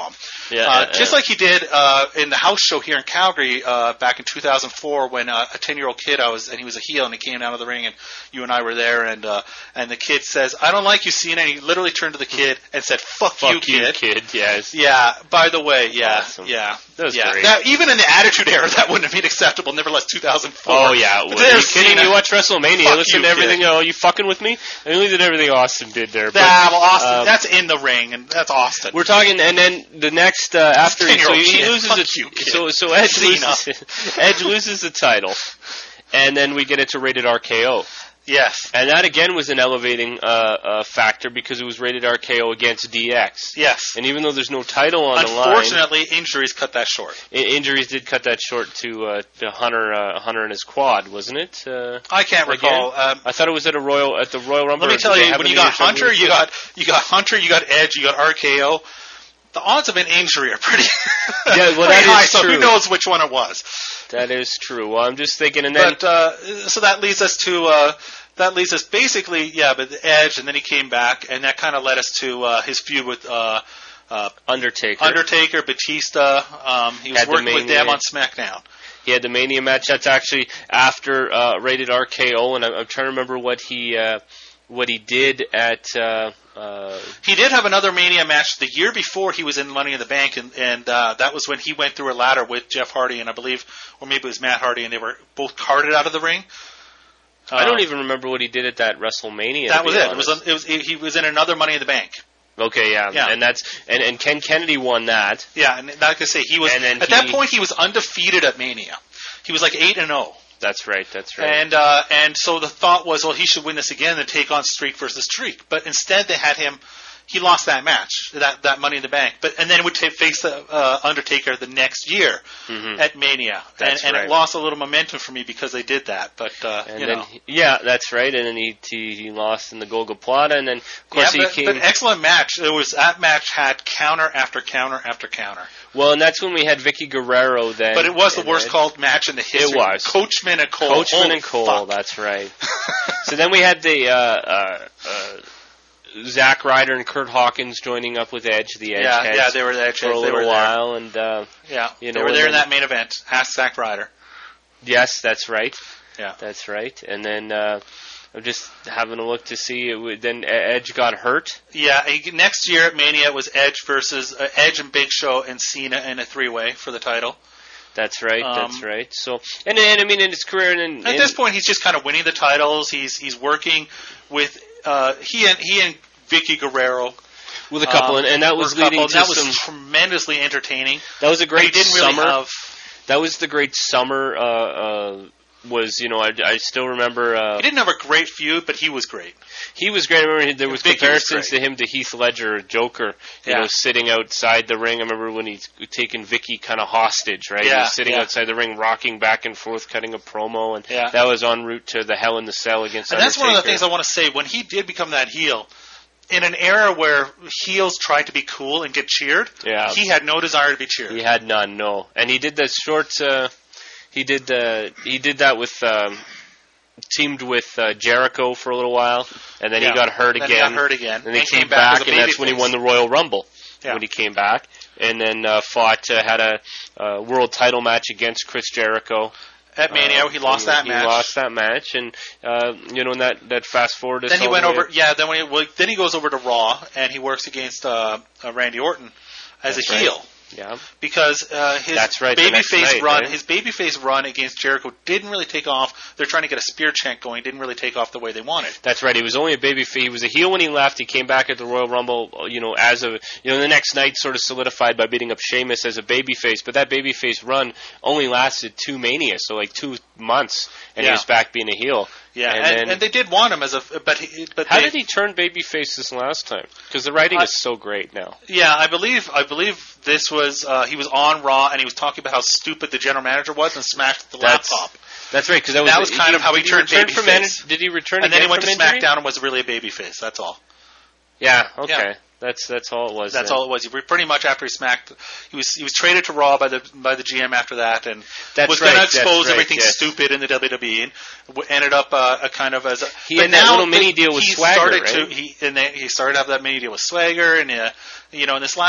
A: Yeah,
B: uh,
A: yeah,
B: just
A: yeah.
B: like he did uh, in the house show here in Calgary uh, back in two thousand four when uh, a ten-year-old kid I was and he was a heel and he came down to the ring and you and I were there and uh, and the kid says, "I don't like you, Cena." And he literally turned to the kid and said, "Fuck,
A: Fuck
B: you,
A: you,
B: kid."
A: kid. Yes.
B: Yeah. By the way, yeah,
A: Awesome.
B: yeah,
A: That was
B: yeah.
A: great.
B: Now, even in the Attitude Era, that wouldn't have been acceptable. Nevertheless, two thousand four.
A: Oh yeah,
B: But
A: well, are you
B: there's
A: kidding?
B: Cena.
A: You watch WrestleMania,
B: Fuck
A: listen
B: you,
A: to everything.
B: kid.
A: Oh, you fucking with me? I mean, look at everything Austin did there. But,
B: Nah, well, Austin,
A: um,
B: that's in the ring, and that's Austin.
A: we're talking, and then the next uh, after he, so
B: ten-year-old
A: he
B: kid.
A: loses
B: Fuck
A: it.
B: you, kid.
A: So so Edge
B: Cena.
A: loses Edge loses the title, and then we get into rated R K O.
B: Yes.
A: And that again was an elevating uh, uh, factor because it was rated R K O against D X.
B: Yes.
A: And even though there's no title on the line,
B: Unfortunately, injuries cut that short.
A: I- injuries did cut that short to uh, to Hunter uh, Hunter and his quad, wasn't it? Uh,
B: I can't
A: again?
B: recall. Um,
A: I thought it was at a Royal at the Royal Rumble.
B: let me
A: or
B: tell
A: did they
B: you,
A: have
B: when
A: it
B: you
A: in
B: got
A: the
B: Hunter, you got you got Hunter, you got Edge, you got R K O. The odds of an injury are pretty,
A: Yeah, well,
B: pretty
A: that is
B: high. So
A: true.
B: who knows which one it was?
A: That is true. Well, I'm just thinking, and then
B: But uh, so that leads us to uh, that leads us basically, yeah. But the Edge, and then he came back, and that kind of led us to uh, his feud with uh, uh,
A: Undertaker.
B: Undertaker, Batista. Um, he was
A: Had the
B: working with
A: Mania.
B: them on SmackDown.
A: He had the Mania match. That's actually after uh, rated R K O, and I'm, I'm trying to remember what he uh, what he did at. Uh, uh,
B: He did have another Mania match the year before he was in Money in the Bank, and, and uh, that was when he went through a ladder with Jeff Hardy, and I believe, or maybe it was Matt Hardy, and they were both carted out of the ring.
A: I don't
B: Uh,
A: even remember what he did at that WrestleMania.
B: That
A: to
B: was
A: be
B: it. It was,
A: honest.
B: a, it was. He was in another Money in the Bank.
A: Okay, yeah.
B: Yeah.
A: and that's and, and Ken Kennedy won that.
B: Yeah, and like I say, he was
A: And then
B: at
A: he-
B: that point he was undefeated at Mania. He was like eight and zero.
A: That's right. That's right.
B: And uh, and so the thought was, well, he should win this again and take on Streak versus Streak. But instead, they had him. He lost that match, that that Money in the Bank. But and then would ta face the uh, Undertaker the next year
A: Mhm.
B: at Mania.
A: That's
B: and and
A: right.
B: it lost a little momentum for me because they did that. But uh,
A: And
B: you
A: then
B: know,
A: he- yeah, that's right. And then he he, he lost in the Golgoplata, and then of course
B: yeah, but,
A: he came.
B: but excellent match. It was that match had counter after counter after counter.
A: well, and that's when we had Vicky Guerrero then.
B: But it was the
A: and
B: worst
A: then-
B: called match in the history.
A: was.
B: Coachman and Cole.
A: Coachman
B: Holy
A: and Cole.
B: fuck.
A: That's right. So then we had the uh, uh, uh, Zack Ryder and Kurt Hawkins joining up with Edge, the Edge
B: Yeah,
A: heads,
B: yeah, they were there.
A: for a
B: they
A: little
B: were
A: while, and uh,
B: There. Yeah,
A: You
B: they
A: know,
B: were there in
A: and then-
B: that main event. Ask Zack Ryder.
A: yes, that's right.
B: Yeah.
A: That's right. And then uh, I'm just having a look to see. It would, then Edge got hurt.
B: Yeah, he- next year at Mania it was Edge versus uh, Edge and Big Show and Cena in a three-way for the title.
A: That's right.
B: Um,
A: that's right. So, and then I mean, in his career, and in,
B: At
A: in-
B: this point, he's just kind of winning the titles. He's he's working with uh, he and he and Vicky Guerrero.
A: with a couple,
B: um,
A: and, and that was
B: were a couple,
A: leading
B: and
A: to
B: that
A: some.
B: was tremendously entertaining.
A: That was a
B: But
A: great
B: he didn't really
A: summer.
B: have.
A: That was the great summer. Uh, uh, was you know I, I still remember. Uh,
B: He didn't have a great feud, but he was great.
A: He was great. I remember there was
B: Vicky was
A: comparisons
B: great.
A: to him to Heath Ledger, Joker. You
B: Yeah.
A: know, sitting outside the ring. I remember when he's taking Vicky kind of hostage, right?
B: Yeah,
A: he was sitting
B: yeah.
A: outside the ring, rocking back and forth, cutting a promo, and
B: Yeah.
A: that was en route to the Hell in the Cell against
B: And that's one of the
A: Undertaker.
B: things I want to say. When he did become that heel, in an era where heels tried to be cool and get cheered,
A: Yeah.
B: he had no desire to be cheered.
A: He had none, no. And he did that short. Uh, he did uh, he did that with um, teamed with uh, Jericho for a little while, and then
B: Yeah.
A: he got hurt
B: Then
A: again.
B: he got hurt again.
A: And he
B: And
A: came,
B: came back
A: back,
B: as a
A: and that's when he
B: babyface.
A: won the Royal Rumble.
B: Yeah.
A: When he came back, and then uh, fought, uh, had a uh, world title match against Chris Jericho.
B: At Mania,
A: Uh,
B: he lost
A: he,
B: that
A: he
B: match.
A: lost that match, and uh, you know, and that that fast forward. us
B: Then he
A: all
B: went
A: the way-
B: over. Yeah. Then when he, well, then he goes over to Raw and he works against uh, uh, Randy Orton as
A: That's
B: a
A: right.
B: heel.
A: Yeah,
B: Because uh, his
A: That's right, the next
B: babyface
A: night,
B: run,
A: right?
B: his babyface run against Jericho didn't really take off. They're trying to get a spear chant going. Didn't really take off the way they wanted.
A: that's right. He was only a baby. He was a heel when he left. He came back at the Royal Rumble. You know, as a you know, the next night sort of solidified by beating up Sheamus as a babyface. But that babyface run only lasted two Mania, so like two months, and
B: Yeah.
A: he was back being a heel.
B: Yeah,
A: and,
B: and,
A: then,
B: and they did want him as a, but he, but
A: how
B: they,
A: did he turn babyface this last time? Because the writing
B: I-
A: is so great now.
B: Yeah, I believe I believe this was uh, he was on Raw and he was talking about how stupid the general manager was and smashed the
A: That's-
B: laptop.
A: That's right. Because that was,
B: That was kind of how he
A: did
B: turned
A: return from
B: babyface.
A: in- Did he return
B: And then
A: again
B: he went to
A: from injury?
B: SmackDown and was really a babyface. That's all.
A: Yeah. Okay.
B: Yeah.
A: That's that's all it was.
B: That's
A: then.
B: all it was. He re- pretty much after he smacked, he was he was traded to Raw by the by the G M after that, and
A: That's
B: was
A: right,
B: going to
A: that's
B: expose
A: right,
B: everything
A: yes.
B: stupid in the W W E, and w- ended up uh, a kind of as a.
A: He
B: but
A: had that
B: now
A: little mini
B: he-
A: deal with
B: he
A: Swagger,
B: started
A: right?
B: To, he and then he started to have that mini deal with Swagger, and uh, you know, in this last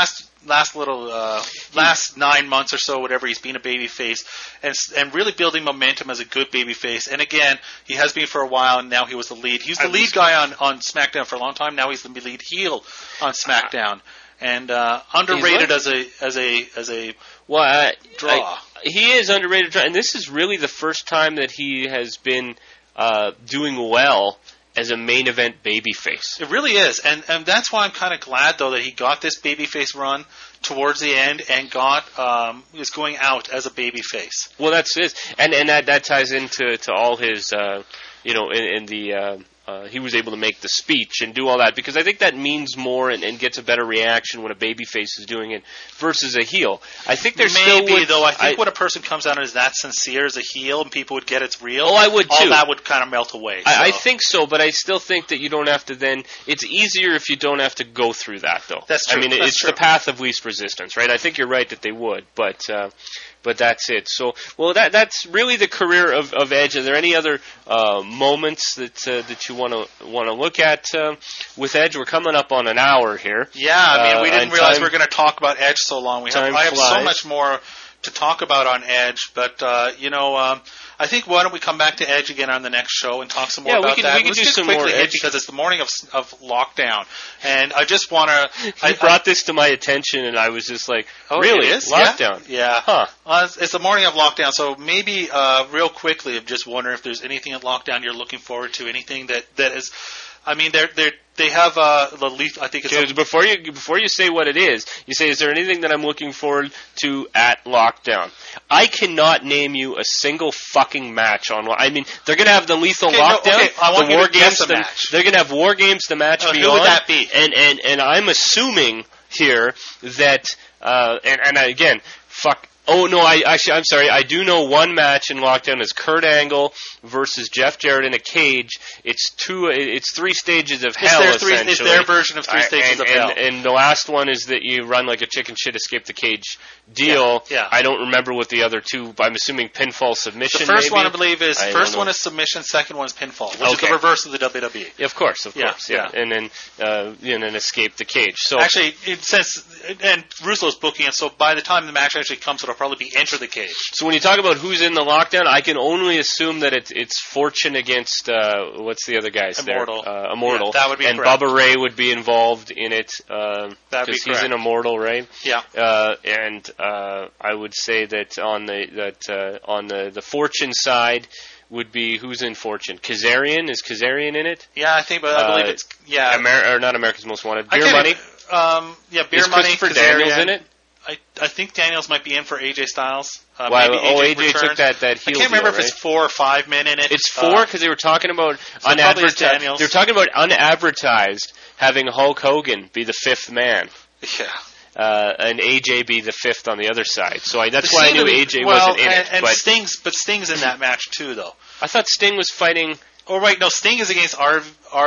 B: last little uh, last nine months or so, whatever, he's been a babyface and and really building momentum as a good babyface. And again, he has been for a while, and now he was the lead. He was the lead guy on, on SmackDown for a long time. Now he's the lead heel on SmackDown, and uh, underrated as a as a as a
A: well, I,
B: draw.
A: I, he is underrated, and this is really the first time that he has been uh, doing well as a main event babyface.
B: It really is, and and that's why I'm kind of glad though that he got this babyface run towards the end and got um, is going out as a babyface.
A: Well, that's it, and and that, that ties into to all his, uh, you know, in, in the. Uh, Uh, he was able to make the speech and do all that, because I think that means more and, and gets a better reaction when a babyface is doing it versus a heel. I think there's
B: maybe
A: still would,
B: though. I think
A: I,
B: when a person comes out and is that sincere as a heel, and people would get it's real.
A: Oh, I would too.
B: All that would kind of melt away. So.
A: I, I think so, but I still think that you don't have to. Then it's easier if you don't have to go through that, though.
B: That's true.
A: I mean,
B: That's
A: it's
B: true.
A: the path of least resistance, right? I think you're right that they would, but. Uh, But that's it. So, well, that that's really the career of, of Edge. Are there any other uh, moments that uh, that you want to want to look at uh, with Edge? We're coming up on an hour here.
B: Yeah, I mean, we
A: Uh,
B: didn't
A: and
B: realize
A: time-
B: we were going to talk about Edge so long. We have,
A: time
B: I have so
A: flies.
B: much more to talk about on Edge, but uh, you know, um, I think why don't we come back to Edge again on the next show and talk some more
A: Yeah, we
B: about
A: can-
B: that.
A: we can
B: Let's
A: do
B: just
A: some
B: quickly
A: more
B: hit
A: Edge.
B: because it's the morning of of lockdown, and I just want to.
A: You brought this to my attention, and I was just like,
B: Oh,
A: really?
B: it is?
A: Lockdown?
B: Yeah. yeah.
A: Huh.
B: Uh, it's, it's the morning of lockdown, so maybe uh, real quickly, I'm just wondering if there's anything at lockdown you're looking forward to. Anything that, that is, I mean, they're they they have uh, the leaf. I think it's
A: Okay,
B: a,
A: before you before you say what it is, you say, is there anything that I'm looking forward to at lockdown? I cannot name you a single fucking match on. I mean, they're going to have the Lethal
B: Okay, no,
A: Lockdown.
B: okay, I want
A: the
B: you
A: War
B: to guess
A: Games.
B: a
A: the-
B: match.
A: They're going to have War Games. The match
B: Uh, who
A: beyond.
B: would that be?
A: And and and I'm assuming here that uh, and and again, fuck. Oh no! I actually, I'm sorry. I do know one match in lockdown is Kurt Angle versus Jeff Jarrett in a cage. It's two. It's three stages of
B: it's
A: hell.
B: their three,
A: essentially,
B: it's their version of three
A: Uh,
B: stages
A: and,
B: of
A: and,
B: hell.
A: And the last one is that you run like a chicken shit, escape the cage deal.
B: Yeah, yeah.
A: I don't remember what the other two. I'm assuming pinfall submission.
B: The first
A: maybe?
B: one, I believe, is
A: I
B: first
A: don't
B: one
A: know.
B: is submission, second one is pinfall, which is
A: Okay.
B: the reverse of the W W E.
A: Yeah, of course, of
B: Yeah,
A: course, yeah.
B: yeah.
A: And then, uh, and then escape the cage. So
B: Actually, it says, and Russo's booking it, so by the time the match actually comes, it'll probably be Enter the Cage.
A: So when you talk about who's in the lockdown, I can only assume that it's it's Fortune against uh, what's the other guys
B: Immortal.
A: there? Uh, Immortal.
B: Yeah, that would be
A: and
B: correct.
A: Bubba Ray would be involved in it because
B: That'd be
A: he's
B: correct.
A: an Immortal, right?
B: Yeah.
A: Uh, and uh, I would say that on the that uh, on the the Fortune side would be who's in Fortune? Kazarian, is Kazarian in it?
B: Yeah, I think, but I believe
A: Uh,
B: it's, yeah.
A: Amer- or not America's Most Wanted.
B: I
A: Beer
B: can't
A: Money.
B: even- Um, yeah, Beer
A: Is
B: Money.
A: Christopher
B: Kazarian.
A: Daniels in it?
B: I, I think Daniels might be in for A J Styles. Uh,
A: Wow,
B: maybe
A: oh,
B: A J,
A: A J took
B: returns.
A: that that
B: I
A: heel
B: can't remember
A: deal,
B: if it's four or five men in it.
A: It's four
B: Uh,
A: because they were talking about
B: so it probably is
A: unadvertised.
B: Daniels.
A: They're talking about unadvertised having Hulk Hogan be the fifth man,
B: yeah.
A: uh, and A J be the fifth on the other side. So I, that's
B: There
A: why I
B: seemed
A: knew
B: to be-
A: A J
B: well,
A: wasn't in
B: and,
A: it.
B: And
A: But
B: Sting's, but Sting's in that match too, though.
A: I thought Sting was fighting
B: Oh, right, no, Sting is against R-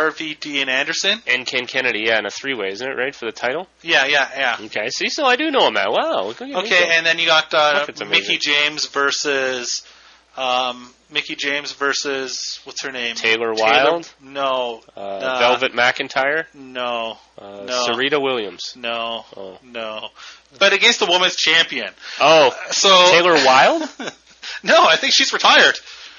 B: RVD and Anderson.
A: and Ken Kennedy, yeah, in a three-way, isn't it, right, for the title?
B: Yeah, yeah, yeah.
A: Okay, see, so I do know him now. Wow. Look at me
B: Okay,
A: go.
B: and then you got uh,
A: Fuck, it's amazing.
B: Mickey James versus um, Mickey James versus what's her name?
A: Taylor Wilde?
B: No,
A: Uh,
B: uh,
A: Velvet McIntyre?
B: no,
A: Uh,
B: no.
A: Sarita Williams?
B: no,
A: Oh.
B: no. But against the women's champion.
A: Oh,
B: So
A: Taylor Wilde?
B: no, I think she's retired.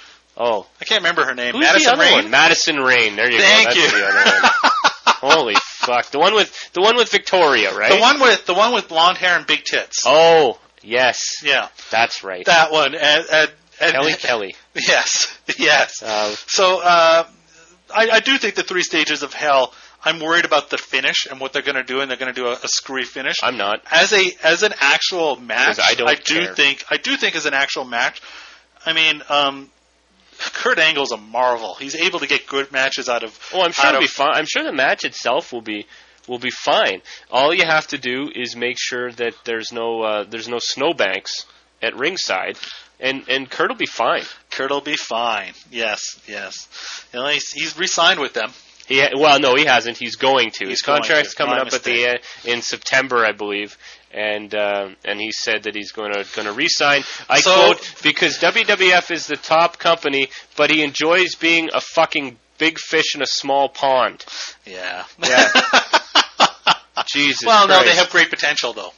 A: Oh.
B: I can't remember her name.
A: Who's
B: Madison
A: the other
B: Rain.
A: one? Madison Rain. There you
B: Thank
A: go. That's
B: you.
A: the other one. Holy fuck! The one with the one with Victoria, right?
B: The one with the one with blonde hair and big tits.
A: Oh, yes,
B: Yeah,
A: that's right.
B: that one. And, and, and,
A: Kelly Kelly.
B: Yes, yes.
A: Uh,
B: So uh, I, I do think the three stages of hell. I'm worried about the finish and what they're going to do, and they're going to do a, a screwy finish.
A: I'm not.
B: As a as an actual match,
A: 'Cause I don't
B: do
A: care.
B: think I do think as an actual match. I mean, um, Kurt Angle's a marvel. He's able to get good matches out of.
A: Oh, I'm sure
B: out
A: it'll be
B: of-
A: fine. I'm sure the match itself will be will be fine. All you have to do is make sure that there's no uh, there's no snowbanks at ringside, and and Kurt will be fine.
B: Kurt'll be fine. Yes, yes. You know, he's, he's re-signed with them.
A: He well, no, he hasn't. He's going to.
B: He's
A: His contract's
B: going to.
A: coming
B: My
A: up at the uh, in September, I believe, and uh, and he said that he's going to going to resign. I
B: So-
A: quote, because W W F is the top company, but he enjoys being a fucking big fish in a small pond.
B: Yeah.
A: Yeah. Jesus.
B: Well, no,
A: Christ.
B: they have great potential though.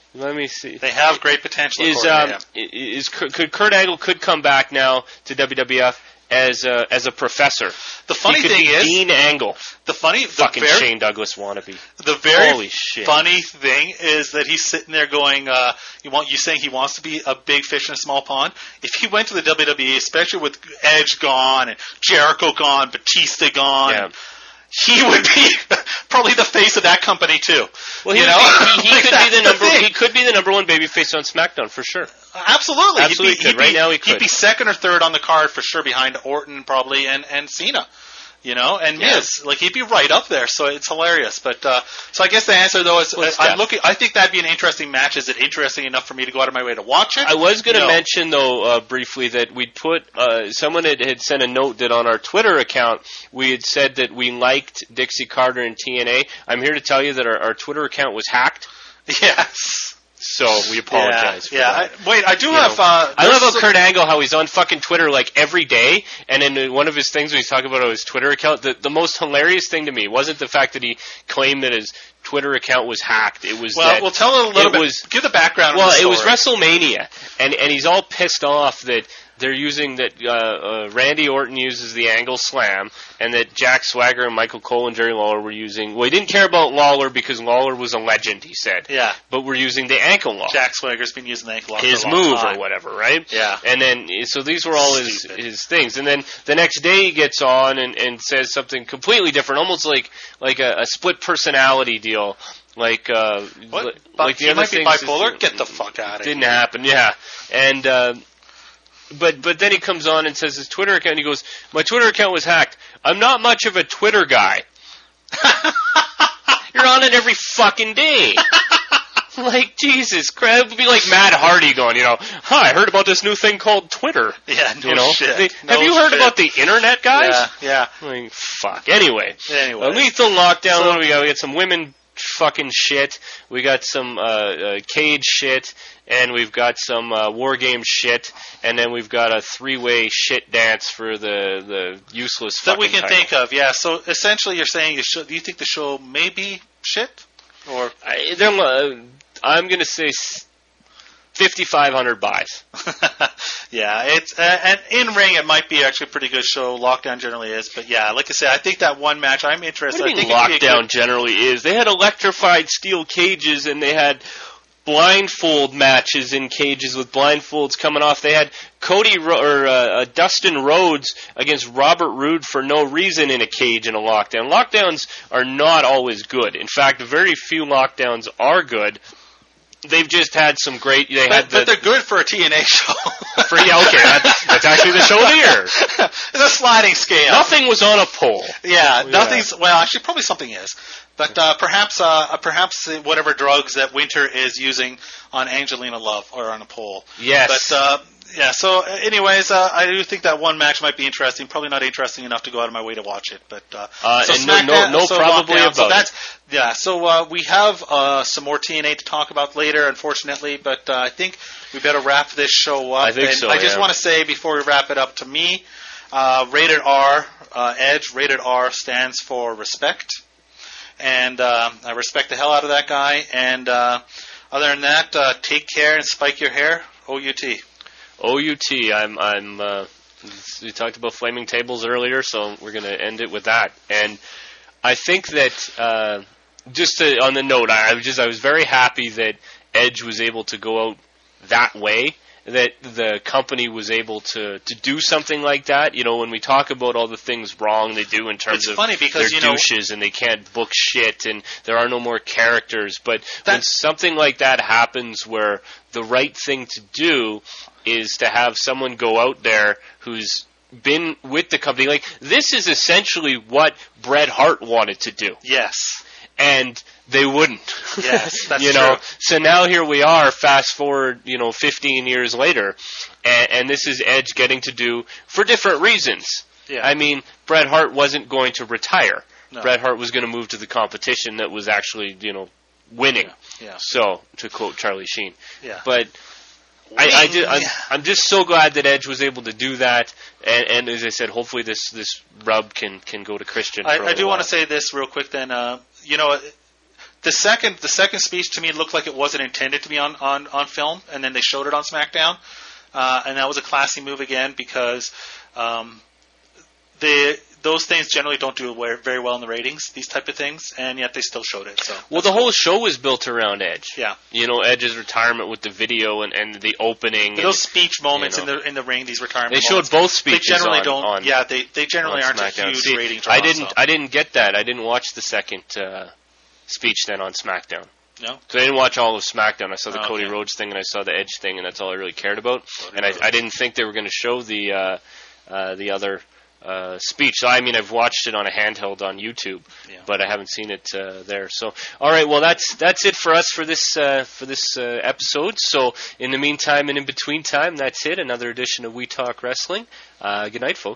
A: Let me see.
B: They have great potential.
A: Is um is could Kurt Angle could come back now to W W F as a, as a professor?
B: The funny
A: he could
B: thing
A: be
B: is,
A: Dean Angle.
B: The funny, the
A: fucking
B: very,
A: Shane Douglas wannabe.
B: The very
A: Holy shit.
B: funny thing is that he's sitting there going, uh, "You want you saying he wants to be a big fish in a small pond?" If he went to the W W E, especially with Edge gone and Jericho gone, Batista gone.
A: Yeah.
B: He would be probably the face of that company too.
A: Well, he,
B: you know?
A: he, he, he
B: like
A: could be the number.
B: the
A: he could be the number one babyface on SmackDown for sure.
B: Absolutely,
A: Absolutely,
B: he'd be,
A: could. Right
B: he'd be,
A: now he could.
B: He'd be second or third on the card for sure, behind Orton probably and and Cena. You know, and
A: Yeah.
B: Miz, like he'd be right up there, so it's hilarious. But uh, so I guess the answer though is,
A: Well,
B: uh, I'm looking. I think that'd be an interesting match. Is it interesting enough for me to go out of my way to watch it?
A: I was going to
B: No.
A: mention, though, uh, briefly that we'd put, uh, someone had, had sent a note that on our Twitter account, we had said that we liked Dixie Carter and T N A. I'm here to tell you that our, our Twitter account was hacked,
B: Yes.
A: so we apologize for
B: Yeah.
A: that.
B: yeah. I, wait, I do
A: You
B: have.
A: know,
B: Uh,
A: I love
B: there's
A: how Kurt Angle, how he's on fucking Twitter like every day, and in one of his things when he's talking about his Twitter account, the, the most hilarious thing to me wasn't the fact that he claimed that his Twitter account was hacked. It was
B: Well,
A: that
B: we'll tell a little
A: it
B: bit.
A: was-
B: give the background.
A: Well,
B: of the
A: it was
B: story.
A: WrestleMania, and and he's all pissed off that they're using that uh, uh, Randy Orton uses the Angle Slam, and that Jack Swagger and Michael Cole and Jerry Lawler were using. Well, he didn't care about Lawler because Lawler was a legend, he said.
B: Yeah.
A: But we're using the ankle lock,
B: Jack Swagger's been using the ankle lock
A: his
B: for a long
A: move
B: time.
A: or whatever, right?
B: Yeah.
A: And then so these were all his
B: Stupid.
A: his things, and then the next day he gets on and, and says something completely different, almost like like a, a split personality deal. Like, uh,
B: What?
A: li-
B: But
A: like the
B: he
A: other
B: might be
A: things is-
B: bipolar. Get the fuck out of here.
A: didn't happen, yeah. And uh, but but then he comes on and says his Twitter account. He goes, "My Twitter account was hacked. I'm not much of a Twitter guy." You're on it every fucking day. Like, Jesus Christ. It would be like Matt Hardy going, you know, "Hi, I heard about this new thing called Twitter."
B: Yeah. No
A: You know,
B: shit.
A: They-
B: No
A: have you heard
B: shit.
A: about the internet, guys?
B: Yeah. Yeah.
A: Like, fuck. Anyway,
B: Anyway.
A: uh, Lethal Lockdown.
B: So-
A: what do we got? We got some women fucking shit. We got some uh, uh, cage shit, and we've got some uh, war game shit, and then we've got a three-way shit dance for the the useless
B: That
A: fucking
B: we can
A: title.
B: think of. Yeah. So essentially, you're saying you should. Do you think the show may be shit? Or
A: I, they're, uh, I'm gonna say fifty-five hundred buys.
B: yeah, it's uh, and in ring it might be actually a pretty good show. Lockdown generally is, but yeah, like I said, I think that one match I'm interested.
A: What do you
B: I
A: mean
B: think it'd be a
A: lockdown
B: good-
A: generally is? They had electrified steel cages, and they had blindfold matches in cages with blindfolds coming off. They had Cody Ro- or uh, uh, Dustin Rhodes against Robert Roode for no reason in a cage in a lockdown. Lockdowns are not always good. In fact, very few lockdowns are good. They've just had some great. They
B: But,
A: had the,
B: but they're good for a T N A show.
A: for, yeah, okay, that's, that's actually the show of the year.
B: It's a sliding scale.
A: Nothing was on a pole.
B: Yeah,
A: Yeah.
B: nothing's. Well, actually, probably something is, but uh, perhaps, uh, perhaps whatever drugs that Winter is using on Angelina Love are on a poll.
A: Yes.
B: But uh, yeah. So, anyways, uh, I do think that one match might be interesting. Probably not interesting enough to go out of my way to watch it. But uh,
A: Uh,
B: so
A: and no- no-
B: SmackDown-
A: no
B: so
A: probably
B: Lockdown,
A: about
B: so
A: it.
B: that's yeah. So uh, we have uh, some more T N A to talk about later, unfortunately. But uh, I think we better wrap this show up.
A: I think
B: and
A: so,
B: I just
A: yeah.
B: want to say before we wrap it up, to me, uh, rated R, uh, Edge, rated R stands for respect. And uh, I respect the hell out of that guy. And uh, other than that, uh, take care and spike your hair. O U T.
A: O U T. I'm. I'm. Uh, we talked about flaming tables earlier, so we're going to end it with that. And I think that uh, just to, on the note, I, I was just I was very happy that Edge was able to go out that way. That the company was able to, to do something like that. You know, when we talk about all the things wrong they do in terms
B: It's
A: of
B: funny because,
A: they're
B: you know-
A: douches and they can't book shit and there are no more characters. But when
B: That's-
A: something like that happens where the right thing to do is to have someone go out there who's been with the company. Like, this is essentially what Bret Hart wanted to do.
B: Yes.
A: And they wouldn't.
B: Yes, that's
A: you know,
B: true.
A: so now here we are, fast forward, you know, fifteen years later, and, and this is Edge getting to do for different reasons.
B: Yeah.
A: I mean, Bret Hart wasn't going to retire.
B: No.
A: Bret Hart was going to move to the competition that was actually, you know, winning.
B: Yeah.
A: So, to quote Charlie Sheen.
B: Yeah.
A: But I, I do, I'm,
B: Yeah.
A: I'm just so glad that Edge was able to do that, and, and as I said, hopefully this, this rub can, can go to Christian.
B: I,
A: for a
B: I do
A: little
B: want
A: while.
B: to say this real quick then. Uh, you know, the second the second speech to me looked like it wasn't intended to be on, on, on film, and then they showed it on SmackDown, uh, and that was a classy move again because um, the those things generally don't do very well in the ratings, these type of things, and yet they still showed it. So
A: well, the whole show was built around Edge.
B: Yeah,
A: you know, Edge's retirement with the video and, and the opening.
B: But those speech moments
A: you know,
B: in the in the ring, these retirement.
A: They
B: moments,
A: showed both speeches.
B: They generally
A: on,
B: don't.
A: On,
B: yeah, they they generally aren't
A: SmackDown.
B: a huge
A: See,
B: rating draw.
A: I didn't
B: So.
A: I didn't get that. I didn't watch the second uh, speech then on SmackDown.
B: No,
A: so I didn't watch all of SmackDown. I saw the
B: oh,
A: Cody
B: okay.
A: Rhodes thing and I saw the Edge thing, and that's all I really cared about.
B: Cody
A: and I,
B: Rhodes.
A: I didn't think they were going to show the uh, uh, the other. Uh, speech. So I mean, I've watched it on a handheld on YouTube,
B: yeah.
A: but I haven't seen it uh, there. So, all right, well, that's that's it for us for this uh, for this uh, episode. So, in the meantime and in between time, that's it. Another edition of We Talk Wrestling. Uh, good night, folks.